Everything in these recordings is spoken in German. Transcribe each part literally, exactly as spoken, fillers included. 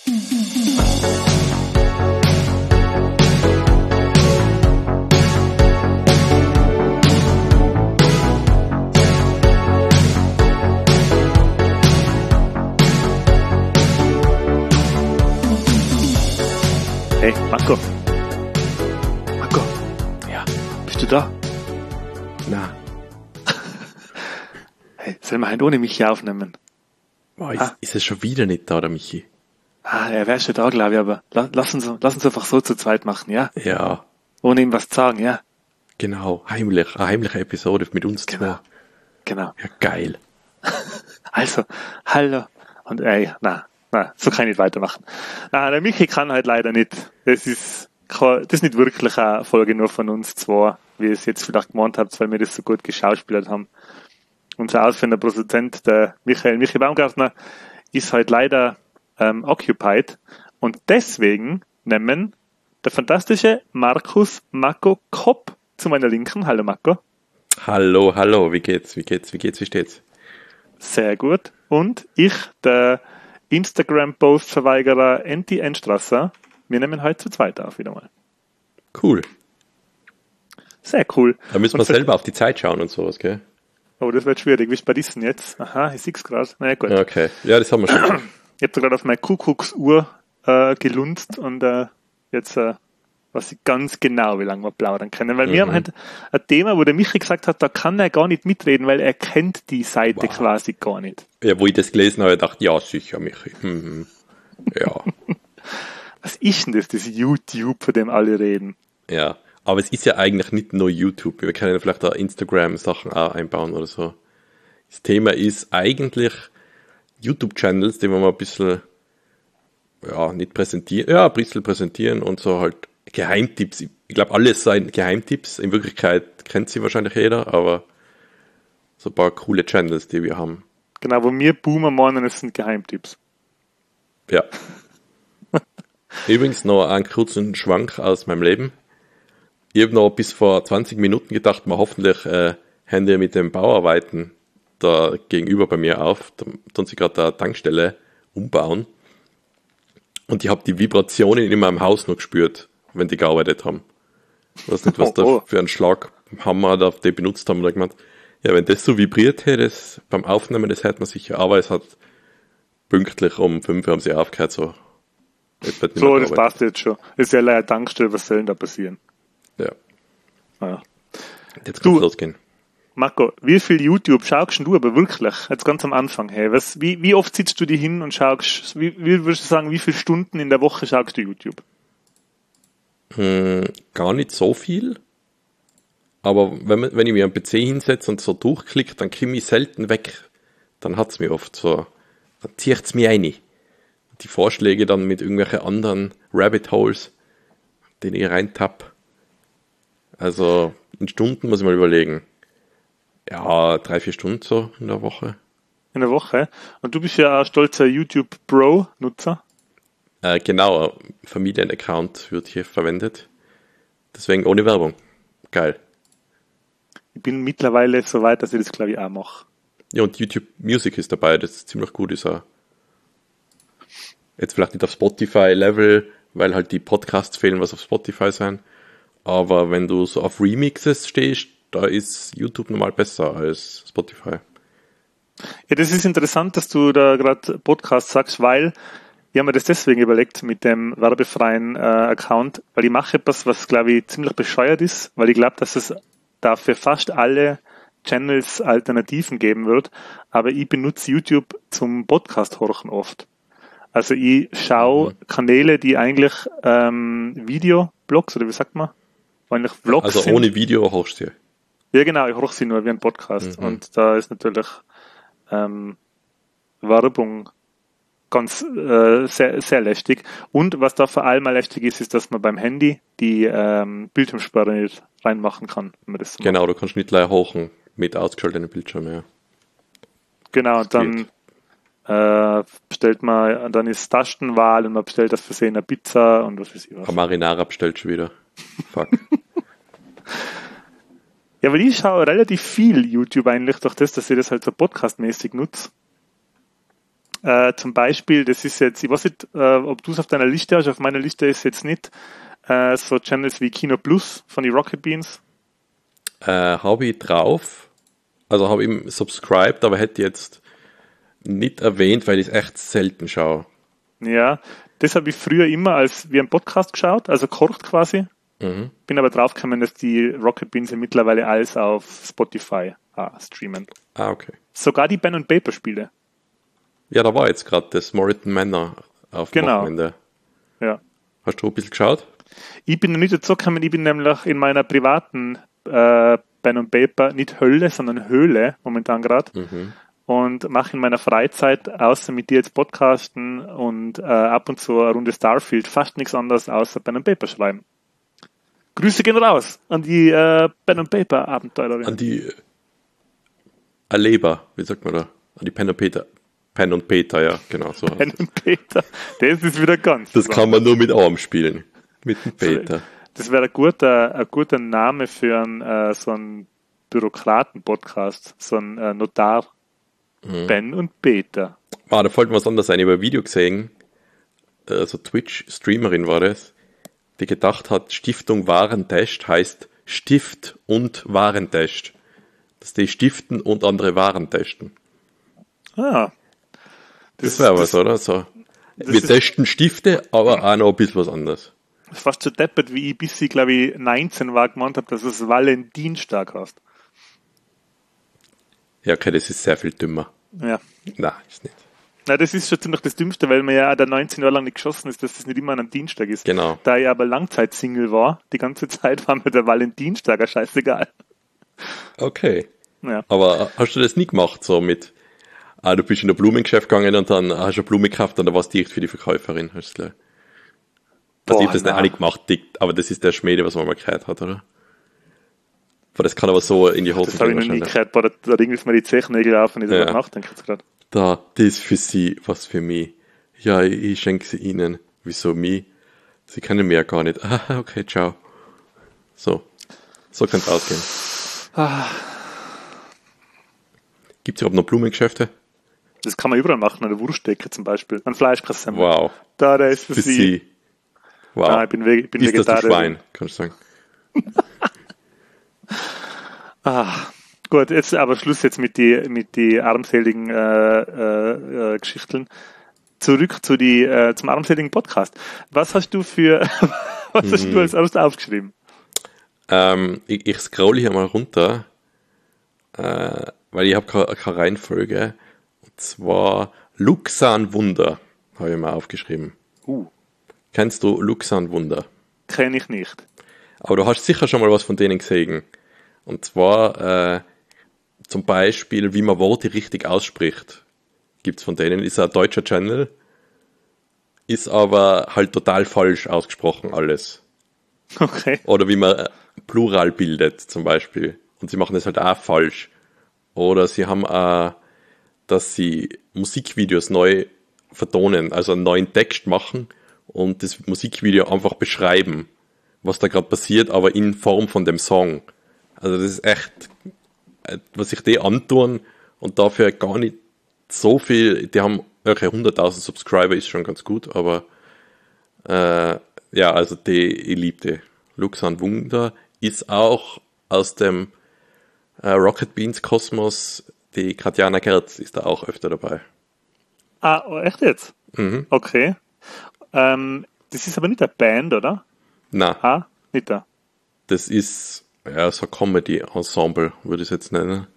Hey, Marco. Marco. Ja, bist du da? Na. Hey, sollen wir halt ohne Michi aufnehmen? Boah, ist, Ah. ist es schon wieder nicht da, der Michi? Ah, er wäre schon da, glaube ich, aber la, lass, uns, lass uns einfach so zu zweit machen, ja? Ja, Ohne ihm was zu sagen, ja? genau. Heimlich. Eine heimliche Episode mit uns Genau. zwei. Genau. Ja, geil. Also, hallo. Und ey, na, na, so kann ich nicht weitermachen. Na, der Michi kann halt leider nicht. Das ist, kein- das ist nicht wirklich eine Folge nur von uns zwei, wie ihr es jetzt vielleicht gemeint habt, weil wir das so gut geschauspielert haben. Unser ausführender Produzent, der Michael Michi Baumgartner, ist halt leider ähm, occupied und deswegen nehmen der fantastische Markus Marco Kopp zu meiner Linken. Hallo Marco. Hallo, hallo. Wie geht's? Wie geht's? Wie geht's? Wie steht's? Sehr gut. Und ich, der Instagram-Post-Verweigerer Enti Enstrasser, wir nehmen heute zu zweit auf wieder mal. Cool. Sehr cool. Da müssen wir Und für- selber auf die Zeit schauen und sowas, gell? Oh, das wird schwierig. Wie ist bei diesen jetzt? Aha, ich sehe es gerade. Na ja, gut. Ja, okay. Ja, das haben wir schon. Ich habe da gerade auf meine Kuckucksuhr äh, gelunzt und äh, jetzt äh, weiß ich ganz genau, wie lange wir plaudern können. Weil wir Mhm. haben halt ein Thema, wo der Michi gesagt hat, da kann er gar nicht mitreden, weil er kennt die Seite Wow. quasi gar nicht. Ja, wo ich das gelesen habe, dachte ich, ja, sicher, Michi. Mhm. Ja, Was ist denn das, das YouTube, von dem alle reden? ja. Aber es ist ja eigentlich nicht nur YouTube. Wir können ja vielleicht da Instagram-Sachen auch einbauen oder so. Das Thema ist eigentlich YouTube-Channels, die wir mal ein bisschen, ja, nicht präsentieren, ja, ein bisschen präsentieren und so halt Geheimtipps. Ich glaube, alles seien Geheimtipps. In Wirklichkeit kennt sie wahrscheinlich jeder, aber so ein paar coole Channels, die wir haben. Genau, wo wir Boomer meinen, es sind Geheimtipps. Ja. Übrigens noch einen kurzen Schwank aus meinem Leben. Ich habe noch bis vor zwanzig Minuten gedacht, mal hoffentlich äh, haben die mit dem Bauarbeiten da gegenüber bei mir auf. Da tun sie gerade eine Tankstelle umbauen. Und ich habe die Vibrationen in meinem Haus noch gespürt, wenn die gearbeitet haben. Ich weiß nicht, was Oh, oh. da für einen Schlaghammer da die benutzt haben. Und ich gemeint, ja, wenn das so vibriert hätte, das beim Aufnehmen, das hätte man sicher. Aber es hat pünktlich um fünf Uhr haben sie aufgehört, so. Etwa nicht So, mehr das gearbeitet. passt jetzt schon. Ist ja leider Tankstelle, was soll denn da passieren? Ja, Naja. jetzt Du- kann's losgehen. Marco, wie viel YouTube schaust denn du aber wirklich? Jetzt ganz am Anfang, hey, was, wie, wie oft sitzt du dich hin und schaust, wie, wie würdest du sagen, wie viele Stunden in der Woche schaust du YouTube? Hm, gar nicht so viel. Aber wenn, man- wenn ich mir am P C hinsetze und so durchklicke, dann komme ich selten weg. Dann hat's mich oft so, dann zieht's mich rein. Die Vorschläge dann mit irgendwelchen anderen Rabbit Holes, den ich reintapp. Also in Stunden muss ich mal überlegen. Ja, drei, vier Stunden so in der Woche. In der Woche. Und du bist ja ein stolzer YouTube-Pro-Nutzer. Äh, genau, ein Familienaccount wird hier verwendet. Deswegen ohne Werbung. Geil. Ich bin mittlerweile so weit, dass ich das, glaube ich, auch mache. Ja, und YouTube Music ist dabei, das ist ziemlich gut, ist auch. Jetzt vielleicht nicht auf Spotify-Level, weil halt die Podcasts fehlen, was auf Spotify sein. Aber wenn du so auf Remixes stehst, da ist YouTube normal besser als Spotify. Ja, das ist interessant, dass du da gerade Podcast sagst, weil ich habe mir das deswegen überlegt mit dem werbefreien äh, Account, weil ich mache etwas, was, glaube ich, ziemlich bescheuert ist, weil ich glaube, dass es da für fast alle Channels Alternativen geben wird, aber ich benutze YouTube zum Podcast-Horchen oft. Also ich schaue Mhm. Kanäle, die eigentlich ähm, Videoblogs, oder wie sagt man? Eigentlich Vlogs Also sind. ohne Video hochst du. Ja, genau, ich höre sie nur wie ein Podcast. Mhm. Und da ist natürlich ähm, Werbung ganz äh, sehr, sehr lästig. Und was da vor allem mal lästig ist, ist, dass man beim Handy die ähm, Bildschirmsperre nicht reinmachen kann, wenn man das so macht. Genau, du kannst nicht gleich hochen mit ausgeschalteten Bildschirm, ja. Genau, dann äh, bestellt man, dann ist Tastenwahl und man bestellt das Versehen eine Pizza und was weiß ich was. Aber Marinara bestellt schon wieder. Fuck. Ja, weil ich schaue relativ viel YouTube eigentlich durch das, dass ich das halt so podcastmäßig nutze. Äh, zum Beispiel, das ist jetzt, ich weiß nicht, äh, ob du es auf deiner Liste hast, auf meiner Liste ist jetzt nicht äh, so Channels wie Kino Plus von die Rocket Beans. Äh, habe ich drauf, also habe ich subscribed, aber hätte jetzt nicht erwähnt, weil ich es echt selten schaue. Ja, das habe ich früher immer als wie ein Podcast geschaut, also kocht quasi. Mhm. Bin aber draufgekommen, dass die Rocket Beans ja mittlerweile alles auf Spotify ah, streamen. Ah, okay. Sogar die Pen and Paper Spiele. Ja, da war jetzt gerade das Moritan Manor auf dem Genau. Wochenende. Ja. Hast du ein bisschen geschaut? Ich bin noch nicht dazu gekommen, ich bin nämlich in meiner privaten äh, Pen and Paper, nicht Hölle, sondern Höhle momentan gerade. Mhm. Und mache in meiner Freizeit, außer mit dir jetzt podcasten und äh, ab und zu eine Runde Starfield, fast nichts anderes außer Pen and Paper schreiben. Grüße gehen raus an die äh, Pen and Paper Abenteurerin. An die äh, Erleber, wie sagt man da? An die Pen und Peter. Pen und Peter, ja, genau. So Pen und Peter, das ist wieder ganz. das kann man nur mit Arm spielen. Mit dem Peter. Das wäre ein guter, ein guter Name für einen, äh, so einen Bürokraten-Podcast, so ein äh, Notar. Mhm. Ben und Peter. Ah, da fällt mir was anderes ein. Ich habe ein Video gesehen, äh, so Twitch-Streamerin war das, die gedacht hat, Stiftung Warentest heißt Stift und Warentest. Dass die stiften und andere Waren testen. Ah. Das, das wäre was, oder? So. Wir testen Stifte, aber auch noch ein bisschen was anderes. Das ist fast so deppert, wie ich bis ich, glaube ich, neunzehn war, gemeint habe, dass es Valentinstag heißt. Ja, okay, das ist sehr viel dümmer. Ja. Nein, ist nicht. Na, das ist schon ziemlich das Dümmste, weil mir ja auch der neunzehn Jahre lang nicht geschossen ist, dass das nicht immer an einem Dienstag ist. Genau. Da ich aber Langzeit-Single war, die ganze Zeit war mir der Valentinstag ja scheißegal. Okay. Ja. Aber hast du das nie gemacht, so mit, ah, du bist in ein Blumengeschäft gegangen und dann hast du eine Blume gekauft und dann war es direkt für die Verkäuferin, hast du gleich. Also ich habe das nicht alle gemacht, aber das ist der Schmäde, was man mal gehört hat, oder? Aber das kann aber so in die Hose Das habe ich noch nie gehört, boah, da, da ringt mir die Zechnägel auf und ich darüber ja. nachdenke jetzt gerade. Da, das ist für sie, was für mich. Ja, ich, ich schenke sie ihnen. Wieso mich? Sie kennen mich ja gar nicht. Ah, okay, ciao. So. So könnte es ausgehen. Ah. Gibt es überhaupt noch Blumengeschäfte? Das kann man überall machen, an der Wurstdecke zum Beispiel. An Fleischkassemmel. Wow. Da, der ist für, für sie. sie. Wow. Ah, ich bin, ich bin ist Vegetarier. Das du Schwein, kannst du sagen. Ah, gut, jetzt aber Schluss jetzt mit die mit die armseligen äh, äh, äh, Geschichten. Zurück zu die äh, zum armseligen Podcast. Was hast du für was hast hm. du als erstes aufgeschrieben? Ähm, ich, ich scroll hier mal runter, äh, weil ich habe keine, keine Reihenfolge. Und zwar Luxan Wunder habe ich mal aufgeschrieben. Uh. Kennst du Luxan Wunder? Kenne ich nicht. Aber du hast sicher schon mal was von denen gesehen. Und zwar äh, zum Beispiel, wie man Worte richtig ausspricht. Gibt's von denen. Ist ein deutscher Channel. Ist aber halt total falsch ausgesprochen alles. Okay. Oder wie man Plural bildet zum Beispiel. Und sie machen das halt auch falsch. Oder sie haben auch, dass sie Musikvideos neu vertonen, also einen neuen Text machen und das Musikvideo einfach beschreiben, was da gerade passiert, aber in Form von dem Song. Also das ist echt, was sich die antun und dafür gar nicht so viel, die haben, okay, hunderttausend Subscriber ist schon ganz gut, aber äh, ja, also die, ich liebe die. Luxan Wunder ist auch aus dem äh, Rocket Beans Kosmos, die Katjana Gerz ist da auch öfter dabei. Ah, oh, echt jetzt? Mhm. Okay. Ähm, das ist aber nicht eine Band, oder? Nein. Ah, nicht da. Das ist ja so ein Comedy-Ensemble, würde ich es jetzt nennen.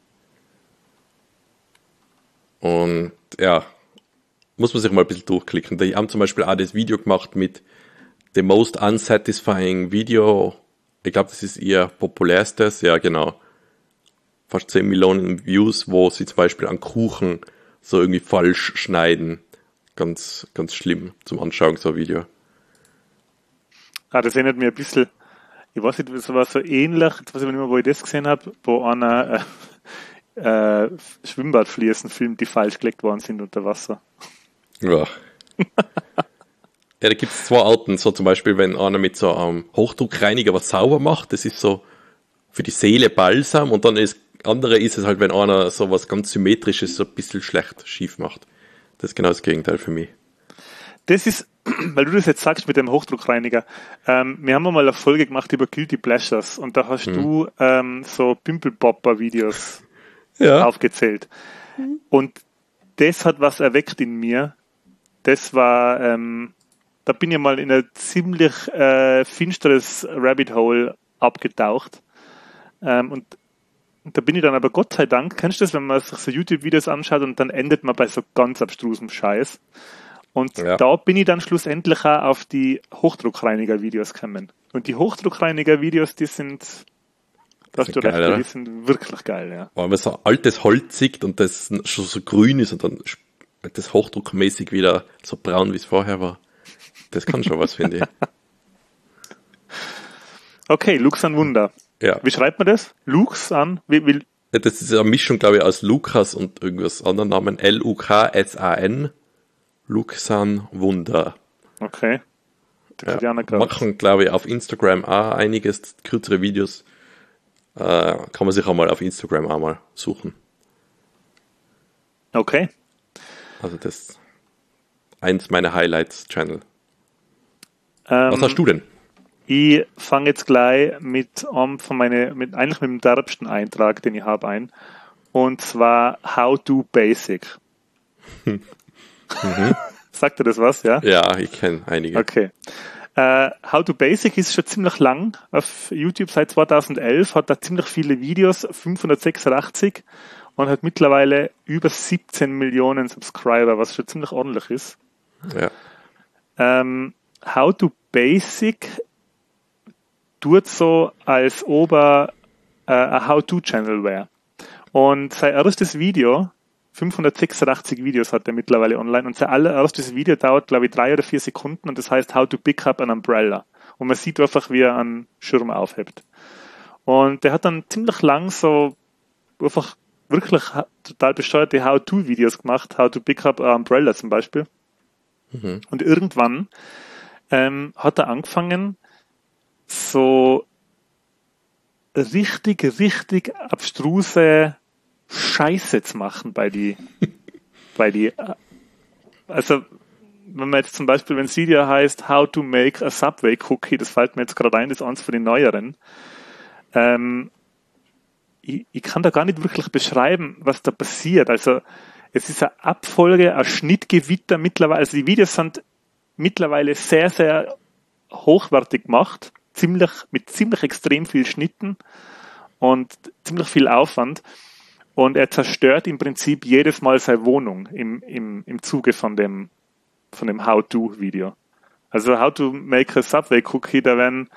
Und ja, muss man sich mal ein bisschen durchklicken. Die haben zum Beispiel auch das Video gemacht mit The Most Unsatisfying Video. Ich glaube, das ist ihr populärstes. Ja, genau. Fast zehn Millionen Views, wo sie zum Beispiel an Kuchen so irgendwie falsch schneiden. Ganz, ganz schlimm zum Anschauen, so ein Video. Ah, das erinnert mich ein bisschen, ich weiß nicht, das war so ähnlich, jetzt weiß ich nicht mehr, wo ich das gesehen habe, wo einer äh, äh, Schwimmbadfliesen filmt, die falsch gelegt worden sind unter Wasser. Ja. Ja, da gibt es zwei Arten, so zum Beispiel, wenn einer mit so einem Hochdruckreiniger was sauber macht, das ist so für die Seele Balsam, und dann ist andere ist es halt, wenn einer so was ganz Symmetrisches so ein bisschen schlecht schief macht. Das ist genau das Gegenteil für mich. Das ist, weil du das jetzt sagst mit dem Hochdruckreiniger, ähm, wir haben mal eine Folge gemacht über Guilty Pleasures und da hast mhm. du ähm, so Pimpelpopper-Videos ja. aufgezählt. Mhm. Und das hat was erweckt in mir. Das war, ähm, da bin ich mal in ein ziemlich äh, finsteres Rabbit Hole abgetaucht. Ähm, und, und da bin ich dann aber Gott sei Dank, kennst du das, wenn man sich so YouTube-Videos anschaut und dann endet man bei so ganz abstrusem Scheiß. Und ja. da bin ich dann schlussendlich auch auf die Hochdruckreiniger-Videos gekommen. Und die Hochdruckreiniger-Videos, die sind, da hast du recht, geil, die sind wirklich geil, ja. Weil man so altes Holz sieht und das schon so grün ist und dann das hochdruckmäßig wieder so braun, wie es vorher war. Das kann schon was, finde ich. Okay, Luxan Wunder. Ja. Wie schreibt man das? Luxan? Wie, wie? Ja, das ist eine Mischung, glaube ich, aus Lukas und irgendwas anderen Namen. L U K S A N. Luxan Wunder. Okay. Ja, machen, glaube ich, auf Instagram auch einiges, kürzere Videos. Äh, kann man sich auch mal auf Instagram auch mal suchen. Okay. Also das ist eins meiner Highlights-Channel. Ähm, Was hast du denn? Ich fange jetzt gleich mit, um, von meine, mit eigentlich mit dem derbsten Eintrag, den ich habe, ein. Und zwar How to Basic. Mhm. Sagt dir das was, ja? Ja, ich kenne einige. Okay. Uh, How to Basic ist schon ziemlich lang auf YouTube, seit zweitausendelf, hat da ziemlich viele Videos, fünfhundertsechsundachtzig und hat mittlerweile über siebzehn Millionen Subscriber, was schon ziemlich ordentlich ist. Ja. Um, How to Basic tut so, als ob er uh, ein How-to-Channel wäre. Und sein erstes Video, fünfhundertsechsundachtzig Videos hat er mittlerweile online und sein allererstes Video dauert, glaube ich, drei oder vier Sekunden und das heißt How to Pick Up an Umbrella. Und man sieht einfach, wie er einen Schirm aufhebt. Und der hat dann ziemlich lang so einfach wirklich total bescheuerte How-to-Videos gemacht, How to Pick Up an Umbrella zum Beispiel. Mhm. Und irgendwann ähm, hat er angefangen, so richtig, richtig abstruse Scheiße zu machen bei die, bei die, also, wenn man jetzt zum Beispiel, wenn das Video heißt, How to make a Subway Cookie, das fällt mir jetzt gerade ein, das ist eins von den neueren, ähm, ich, ich kann da gar nicht wirklich beschreiben, was da passiert, also, es ist eine Abfolge, ein Schnittgewitter mittlerweile, also die Videos sind mittlerweile sehr, sehr hochwertig gemacht, ziemlich, mit ziemlich extrem viel Schnitten und ziemlich viel Aufwand. Und er zerstört im Prinzip jedes Mal seine Wohnung im, im, im Zuge von dem, von dem How-to-Video. Also How to make a Subway Cookie, da werden,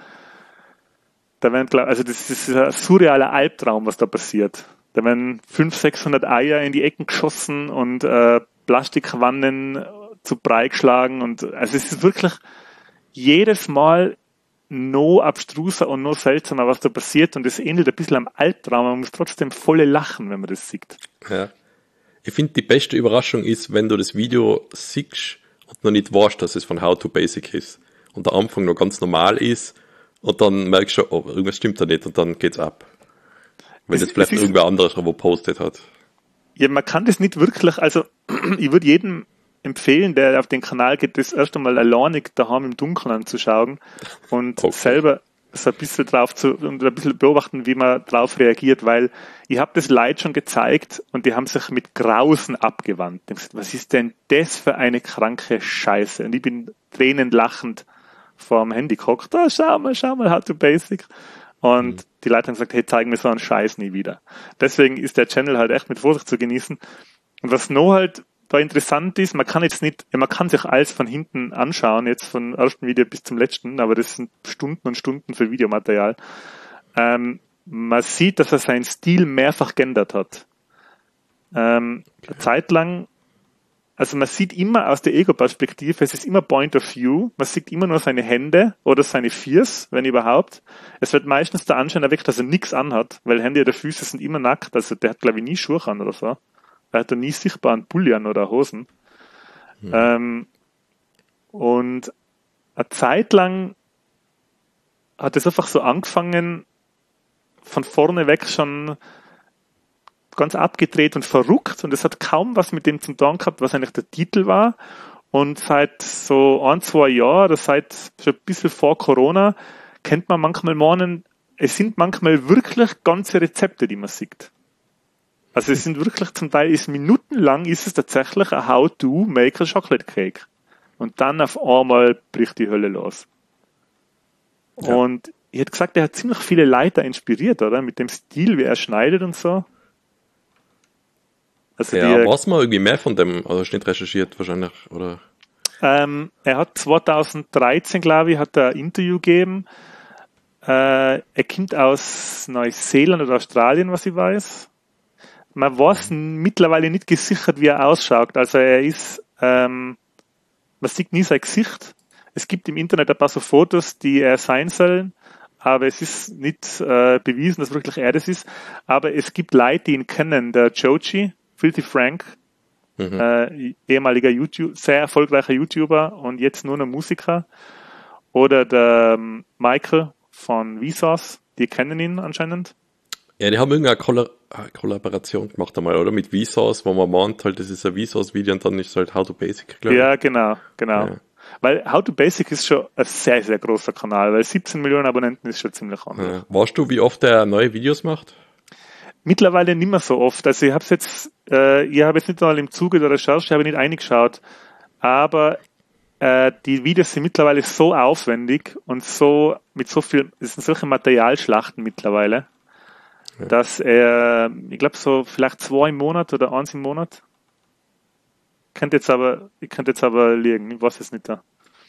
da werden, also das ist ein surrealer Albtraum, was da passiert. Da werden fünfhundert, sechshundert Eier in die Ecken geschossen und äh, Plastikwannen zu Brei geschlagen und also es ist wirklich jedes Mal noch abstruser und noch seltsamer, was da passiert und es ähnelt ein bisschen am Albtraum, man muss trotzdem volle lachen, wenn man das sieht. Ja. Ich finde, die beste Überraschung ist, wenn du das Video siehst und noch nicht weißt, dass es von How to Basic ist und der Anfang noch ganz normal ist und dann merkst du, oh, irgendwas stimmt da nicht und dann geht's ab. Wenn das, das vielleicht irgendwer anderes wo postet hat. Ja, man kann das nicht wirklich, also ich würde jedem empfehlen, der auf den Kanal geht, das erst einmal alleinig daheim im Dunkeln anzuschauen und okay. selber so ein bisschen drauf zu und ein bisschen beobachten, wie man drauf reagiert, weil ich habe das Leid schon gezeigt und die haben sich mit Grausen abgewandt. Ich gesagt, was ist denn das für eine kranke Scheiße? Und ich bin tränenlachend vorm Handy gehockt, oh, schau mal, schau mal, How to Basic. Und mhm. die Leute haben gesagt, hey, zeig mir so einen Scheiß nie wieder. Deswegen ist der Channel halt echt mit Vorsicht zu genießen. Und was noch halt da interessant ist, man kann jetzt nicht, ja, man kann sich alles von hinten anschauen, jetzt vom ersten Video bis zum letzten, aber das sind Stunden und Stunden für Videomaterial. Ähm, man sieht, dass er seinen Stil mehrfach geändert hat. Ähm, okay. Eine Zeit lang, also man sieht immer aus der Ego-Perspektive, es ist immer Point of View, man sieht immer nur seine Hände oder seine Füße, wenn überhaupt. Es wird meistens der Anschein erweckt, dass er nichts anhat, weil Hände oder Füße sind immer nackt, also der hat glaube ich nie Schuhe an oder so. Er hat da nie sichtbaren Pulli an oder Hosen. Hm. Ähm, und eine Zeit lang hat es einfach so angefangen, von vorne weg schon ganz abgedreht und verrückt und es hat kaum was mit dem zu tun gehabt, was eigentlich der Titel war. Und seit so ein, zwei Jahren, oder seit schon ein bisschen vor Corona, kennt man manchmal meinen, es sind manchmal wirklich ganze Rezepte, die man sieht. Also es sind wirklich zum Teil, ist minutenlang ist es tatsächlich ein How to make a chocolate cake. Und dann auf einmal bricht die Hölle los. Ja. Und ich hätte gesagt, er hat ziemlich viele Leute inspiriert, oder? Mit dem Stil, wie er schneidet und so. Also ja, die, weiß man irgendwie mehr von dem, also hast du nicht recherchiert wahrscheinlich, oder? Ähm, er hat zweitausenddreizehn, glaube ich, hat er ein Interview gegeben. Äh, er kommt aus Neuseeland oder Australien, was ich weiß. Man weiß mhm. mittlerweile nicht gesichert, wie er ausschaut. Also er ist, ähm, man sieht nie sein Gesicht. Es gibt im Internet ein paar so Fotos, die er sein sollen, aber es ist nicht äh, bewiesen, dass wirklich er das ist. Aber es gibt Leute, die ihn kennen, der Joji, Filthy Frank, mhm. äh, ehemaliger YouTube, sehr erfolgreicher YouTuber und jetzt nur noch Musiker. Oder der ähm, Michael von Vsauce, die kennen ihn anscheinend. Ja, die haben irgendeine Kolla- Kollaboration gemacht einmal, oder? Mit Vsauce, wo man meint, halt, das ist ein Vsauce-Video und dann ist es halt How to Basic, glaube ich. Ja, genau, genau. Ja. Weil How to Basic ist schon ein sehr, sehr großer Kanal, weil siebzehn Millionen Abonnenten ist schon ziemlich anders. Ja. Weißt du, wie oft er neue Videos macht? Mittlerweile nicht mehr so oft. Also ich habe es jetzt, äh, ich habe jetzt nicht mal im Zuge der Recherche, habe ich nicht eingeschaut, aber äh, die Videos sind mittlerweile so aufwendig und so mit so viel, es sind solche Materialschlachten mittlerweile, ja. dass er, ich glaube so vielleicht zwei im Monat oder eins im Monat. Könnte jetzt aber, ich könnte jetzt aber liegen, ich weiß es nicht da.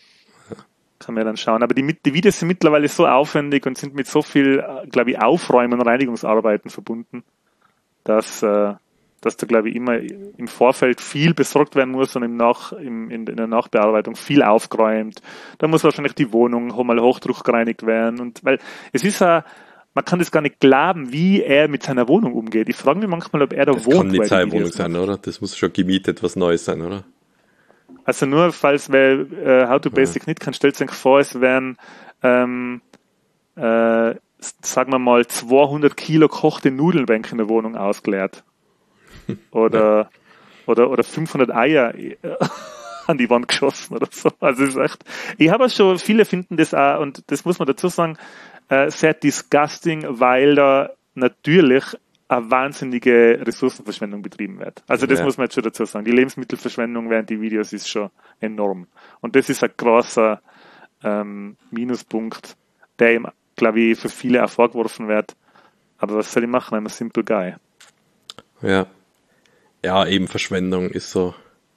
Kann man dann schauen. Aber die, die Videos sind mittlerweile so aufwendig und sind mit so viel, glaube ich, Aufräumen und Reinigungsarbeiten verbunden, dass, äh, dass da, glaube ich, immer im Vorfeld viel besorgt werden muss und im Nach, im, in, in der Nachbearbeitung viel aufgeräumt. Da muss wahrscheinlich die Wohnung mal Hochdruck gereinigt werden. Und weil es ist ja, man kann das gar nicht glauben, wie er mit seiner Wohnung umgeht. Ich frage mich manchmal, ob er da das wohnt. Das kann nicht seine Wohnung sein, oder? Das muss schon gemietet was Neues sein, oder? Also nur, falls wer äh, How to Basic ja. nicht kann, stellt sich vor, es wären, ähm, äh, sagen wir mal, zweihundert Kilo kochte Nudeln in der Wohnung ausgeleert. Oder, ja. oder, oder fünfhundert Eier an die Wand geschossen oder so. Also es ist echt, ich habe schon, viele finden das auch, und das muss man dazu sagen, äh, sehr disgusting, weil da natürlich eine wahnsinnige Ressourcenverschwendung betrieben wird. Also das ja. muss man jetzt schon dazu sagen. Die Lebensmittelverschwendung während die Videos ist schon enorm. Und das ist ein großer ähm, Minuspunkt, der ihm, glaube ich, für viele auch vorgeworfen wird. Aber was soll ich machen? I'm a simple guy. Ja. Ja, eben Verschwendung ist so,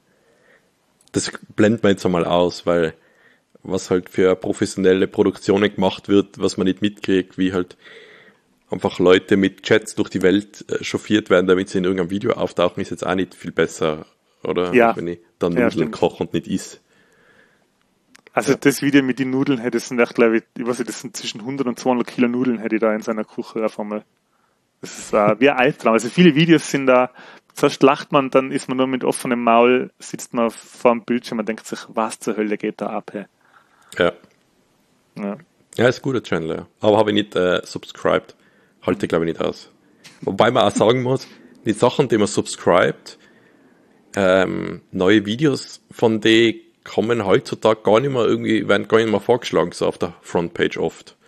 das blendet man jetzt einmal aus, weil was halt für professionelle Produktionen gemacht wird, was man nicht mitkriegt, wie halt einfach Leute mit Jets durch die Welt äh, chauffiert werden, damit sie in irgendeinem Video auftauchen, ist jetzt auch nicht viel besser, oder? Ja. Wenn ich dann Nudeln ja, koche und nicht isse. Also ja. das Video mit den Nudeln hätte es echt, glaube ich, ich weiß nicht, das sind zwischen hundert und zweihundert Kilo Nudeln hätte ich da in seiner Küche auf einmal. Das ist uh, wie ein Albtraum. Also viele Videos sind da, zuerst lacht man, dann ist man nur mit offenem Maul, sitzt man vor dem Bildschirm und denkt sich, was zur Hölle geht da ab? Hey? Ja. Ja. Ja, ist ein guter Channel, ja. Aber habe ich nicht äh, subscribed. Halte, glaube ich, nicht aus. Wobei man auch sagen muss, die Sachen, die man subscribt, ähm, neue Videos von denen kommen heutzutage gar nicht mehr irgendwie, werden gar nicht mehr vorgeschlagen, so auf der Frontpage oft.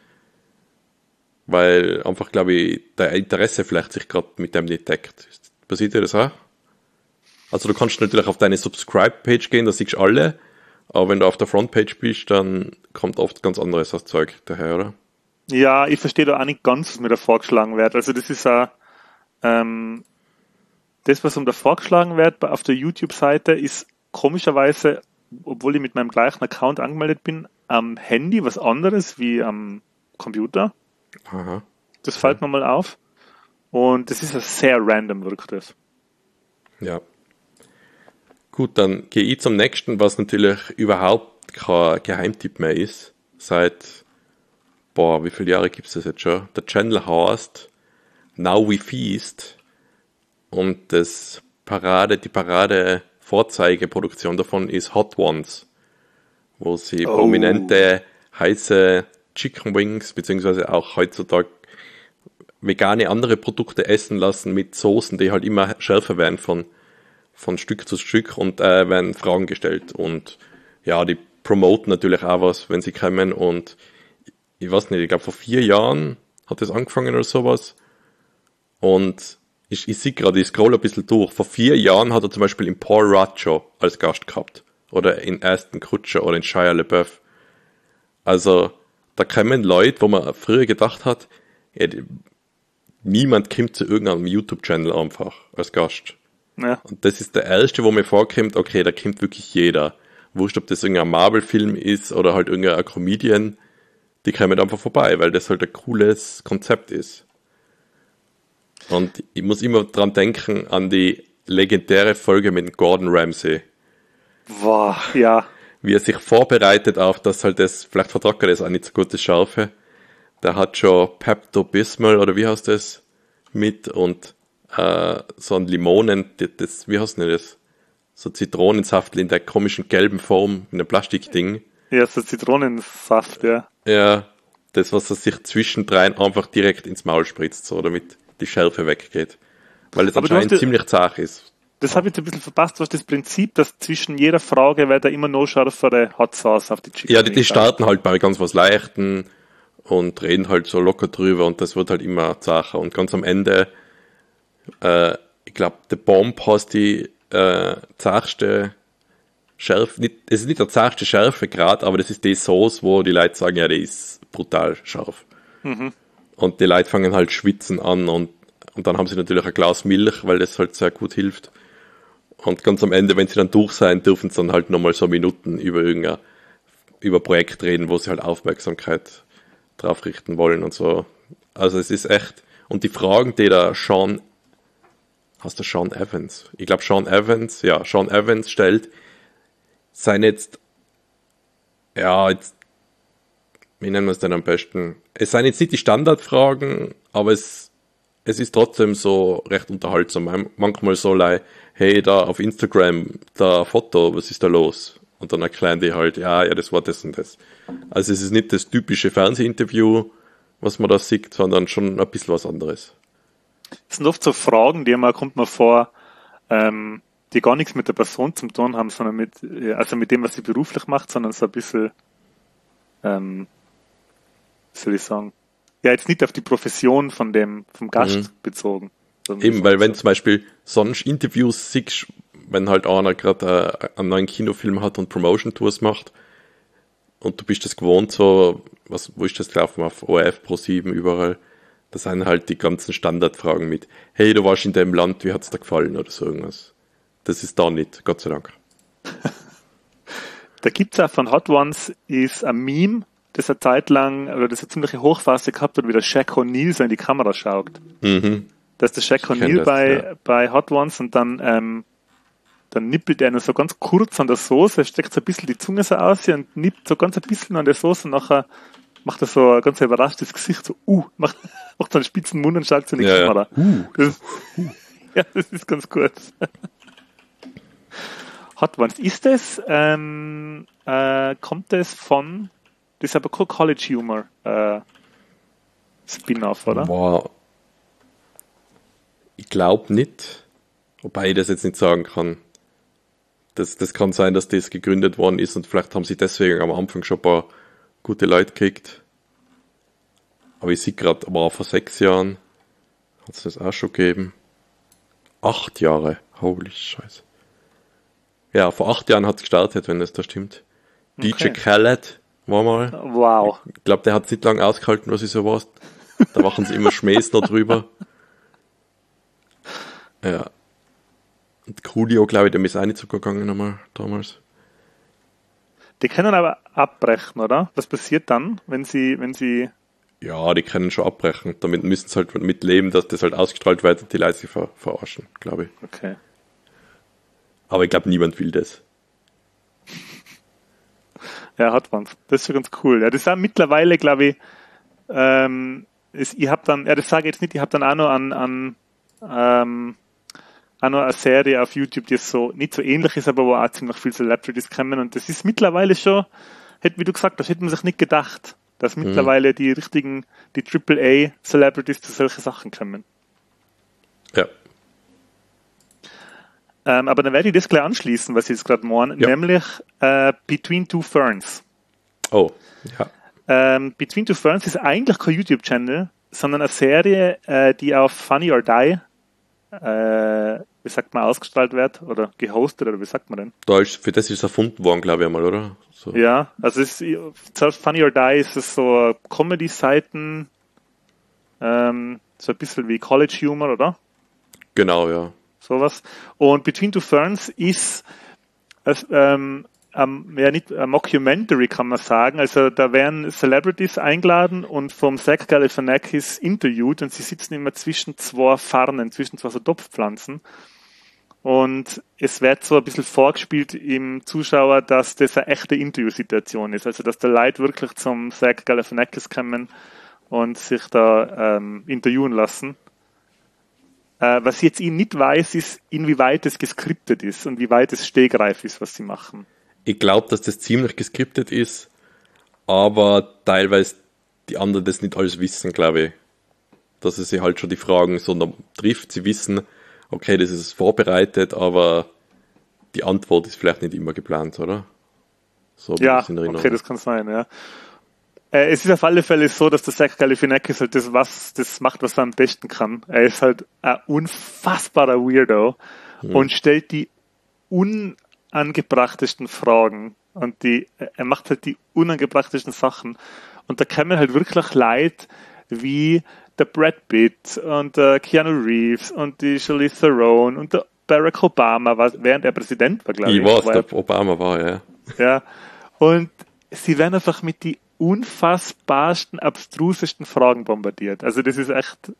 Weil einfach, glaube ich, der Interesse vielleicht sich gerade mit dem nicht deckt. Passiert dir das auch? Also du kannst natürlich auf deine Subscribe-Page gehen, da siehst du alle, aber wenn du auf der Frontpage bist, dann kommt oft ganz anderes als Zeug daher, oder? Ja, ich verstehe da auch nicht ganz, was mir da vorgeschlagen wird. Also das ist auch, ähm, das, was um da vorgeschlagen wird auf der YouTube-Seite, ist komischerweise, obwohl ich mit meinem gleichen Account angemeldet bin, am Handy was anderes wie am Computer. Aha. Das fällt mir mal auf. Und das ist ja sehr random, wirkt das. Ja. Gut, dann gehe ich zum nächsten, was natürlich überhaupt kein Geheimtipp mehr ist. Seit, boah, wie viele Jahre gibt es das jetzt schon? Der Channel heißt Now We Feast. Und das Parade, die Parade-Vorzeigeproduktion davon ist Hot Ones, wo sie oh. prominente, heiße Chicken Wings, beziehungsweise auch heutzutage vegane andere Produkte essen lassen mit Soßen, die halt immer schärfer werden von, von Stück zu Stück und äh, werden Fragen gestellt. Und ja, die promoten natürlich auch was, wenn sie kommen. Und ich weiß nicht, ich glaube vor vier Jahren hat das angefangen oder sowas. Und ich, ich sehe gerade, ich scroll ein bisschen durch. Vor vier Jahren hat er zum Beispiel in Paul Rudd als Gast gehabt. Oder in Aston Kutcher oder in Shia LaBeouf. Also, da kommen Leute, wo man früher gedacht hat, ja, die, niemand kommt zu irgendeinem YouTube-Channel einfach als Gast. Ja. Und das ist der erste, wo mir vorkommt, okay, da kommt wirklich jeder. Wurscht, ob das irgendein Marvel-Film ist oder halt irgendein Comedian, die kommen einfach vorbei, weil das halt ein cooles Konzept ist. Und ich muss immer dran denken an die legendäre Folge mit Gordon Ramsay. Boah, ja. Wie er sich vorbereitet auf, dass halt das, vielleicht vertragt er das auch nicht so gut, das Scharfe. Der hat schon Pepto-Bismol, oder wie heißt das, mit und äh, so ein Limonen, das, wie heißt denn das? So Zitronensaft in der komischen gelben Form, in einem Plastikding. Ja, so Zitronensaft, ja. Ja, das, was er sich zwischendrein einfach direkt ins Maul spritzt, so, damit die Schärfe weggeht. Weil es anscheinend die, ziemlich zart ist. Das habe ich jetzt ein bisschen verpasst, was das Prinzip, dass zwischen jeder Frage wird da immer noch schärfere Hot Sauce auf die Chicken. Ja, die, die starten halt bei ganz was Leichten und reden halt so locker drüber und das wird halt immer zacher. Und ganz am Ende, äh, ich glaube, der Bomb hast die äh, zartste Schärfe, nicht, es ist nicht der zartste Schärfegrad, aber das ist die Sauce, wo die Leute sagen, ja, die ist brutal scharf. Mhm. Und die Leute fangen halt schwitzen an und, und dann haben sie natürlich ein Glas Milch, weil das halt sehr gut hilft. Und ganz am Ende, wenn sie dann durch sein, dürfen sie dann halt nochmal so Minuten über irgendein über Projekt reden, wo sie halt Aufmerksamkeit drauf richten wollen und so. Also es ist echt, und die Fragen, die da Sean, hast du Sean Evans? Ich glaube Sean Evans, ja, Sean Evans stellt, seien jetzt, ja, jetzt, wie nennen wir es denn am besten? Es seien jetzt nicht die Standardfragen, aber es, es ist trotzdem so recht unterhaltsam. Manchmal so like, hey, da auf Instagram, da Foto, was ist da los? Und dann erklären die halt, ja, ja, das war das und das. Also es ist nicht das typische Fernsehinterview, was man da sieht, sondern schon ein bisschen was anderes. Es sind oft so Fragen, die man, kommt man vor, ähm, die gar nichts mit der Person zu tun haben, sondern mit, also mit dem, was sie beruflich macht, sondern so ein bisschen, ähm, wie soll ich sagen, ja, jetzt nicht auf die Profession von dem, vom Gast mhm. bezogen. Eben, weil wenn zum Beispiel sonst Interviews siehst, wenn halt einer gerade äh, einen neuen Kinofilm hat und Promotion-Tours macht und du bist das gewohnt, so, was, wo ist das gelaufen, auf O R F, Pro sieben, überall, da sind halt die ganzen Standardfragen mit, hey, du warst in dem Land, wie hat's dir gefallen oder so irgendwas. Das ist da nicht, Gott sei Dank. Da gibt's auch von Hot Ones ist ein Meme, das eine Zeit lang, oder das eine ziemliche Hochphase gehabt hat, wie der Shaq O'Neal so in die Kamera schaut. Mhm. Das ist der Shaq O'Neal bei, ja. bei Hot Ones und dann, ähm, dann nippelt er nur so ganz kurz an der Soße, steckt so ein bisschen die Zunge so aus hier und nippt so ganz ein bisschen an der Soße und nachher macht er so ein ganz überraschtes Gesicht, so, uh, macht, macht so einen spitzen Mund und schaut so in die ja, Kamera. Ja. Uh. Das ist, uh. Ja, das ist ganz gut. Hot Ones. Ist das, ähm, äh, kommt das von, das ist aber kein College Humor, äh, Spin-off, oder? Boah. Ich glaube nicht, wobei ich das jetzt nicht sagen kann. Das, das kann sein, dass das gegründet worden ist und vielleicht haben sie deswegen am Anfang schon ein paar gute Leute gekriegt. Aber ich sehe gerade, aber vor sechs Jahren hat es das auch schon gegeben. Acht Jahre, holy Scheiße. Ja, vor acht Jahren hat es gestartet, wenn das da stimmt. Okay. D J Khaled war mal. Wow. Ich glaube, der hat es nicht lange ausgehalten, was ich so war. Da machen sie immer Schmähs noch drüber. Ja. Und Coolio, glaube ich, dem ist auch nicht so gegangen nochmal damals. Die können aber abbrechen, oder? Was passiert dann, wenn sie, wenn sie... Ja, die können schon abbrechen. Damit müssen sie halt mitleben, dass das halt ausgestrahlt wird und die Leute sich ver- verarschen, glaube ich. Okay. Aber ich glaube, niemand will das. Ja, hat man. Das ist schon ganz cool. Ja, das ist auch mittlerweile, glaube ich, ähm, ist, ich habe dann, ja, das sage ich jetzt nicht, ich habe dann auch noch an, an ähm, auch noch eine Serie auf YouTube, die so nicht so ähnlich ist, aber wo auch ziemlich viel Celebrities kommen und das ist mittlerweile schon, hätte, wie du gesagt hast, hätte man sich nicht gedacht, dass mittlerweile die richtigen, die Triple A Celebrities zu solchen Sachen kommen. Ja. Ähm, aber dann werde ich das gleich anschließen, was ich jetzt gerade meine, Ja. nämlich äh, Between Two Ferns. Oh, ja. Ähm, Between Two Ferns ist eigentlich kein YouTube-Channel, sondern eine Serie, äh, die auf Funny or Die, äh, wie sagt man, ausgestrahlt wird oder gehostet, oder wie sagt man denn? Da ist, für das ist es erfunden worden, glaube ich einmal, oder? So. Ja, also es ist, zuerst Funny or Die ist es so Comedy-Seiten, ähm, so ein bisschen wie College Humor, oder? Genau, ja. Sowas. Und Between Two Ferns ist es, ähm, ähm, ja nicht ein Mockumentary, kann man sagen. Also da werden Celebrities eingeladen und vom Zach Galifianakis interviewt und sie sitzen immer zwischen zwei Farnen, zwischen zwei so Topfpflanzen. Und es wird so ein bisschen vorgespielt im Zuschauer, dass das eine echte Interviewsituation ist. Also dass die Leute wirklich zum Zach Galifianakis kommen und sich da ähm, interviewen lassen. Äh, was ich jetzt ich nicht weiß, ist, inwieweit es geskriptet ist und wie weit es stegreif ist, was sie machen. Ich glaube, dass das ziemlich geskriptet ist, aber teilweise die anderen das nicht alles wissen, glaube ich. Dass es sie halt schon die Fragen so noch trifft. Sie wissen, okay, das ist vorbereitet, aber die Antwort ist vielleicht nicht immer geplant, oder? So wie Ja, ich es in Erinnerung okay, das kann sein, ja. Äh, es ist auf alle Fälle so, dass der Zach Galifianakis halt das, was, das macht, was er am besten kann. Er ist halt ein unfassbarer Weirdo Mhm. und stellt die unangebrachtesten Fragen und die, er macht halt die unangebrachtesten Sachen. Und da kommen halt wirklich Leute wie der Brad Pitt und der Keanu Reeves und die Charlize Theron und der Barack Obama, was, während er Präsident war, glaube ich. Ich weiß, war er- der Obama war, ja. ja. Und sie werden einfach mit die unfassbarsten, abstrusesten Fragen bombardiert. Also das ist echt,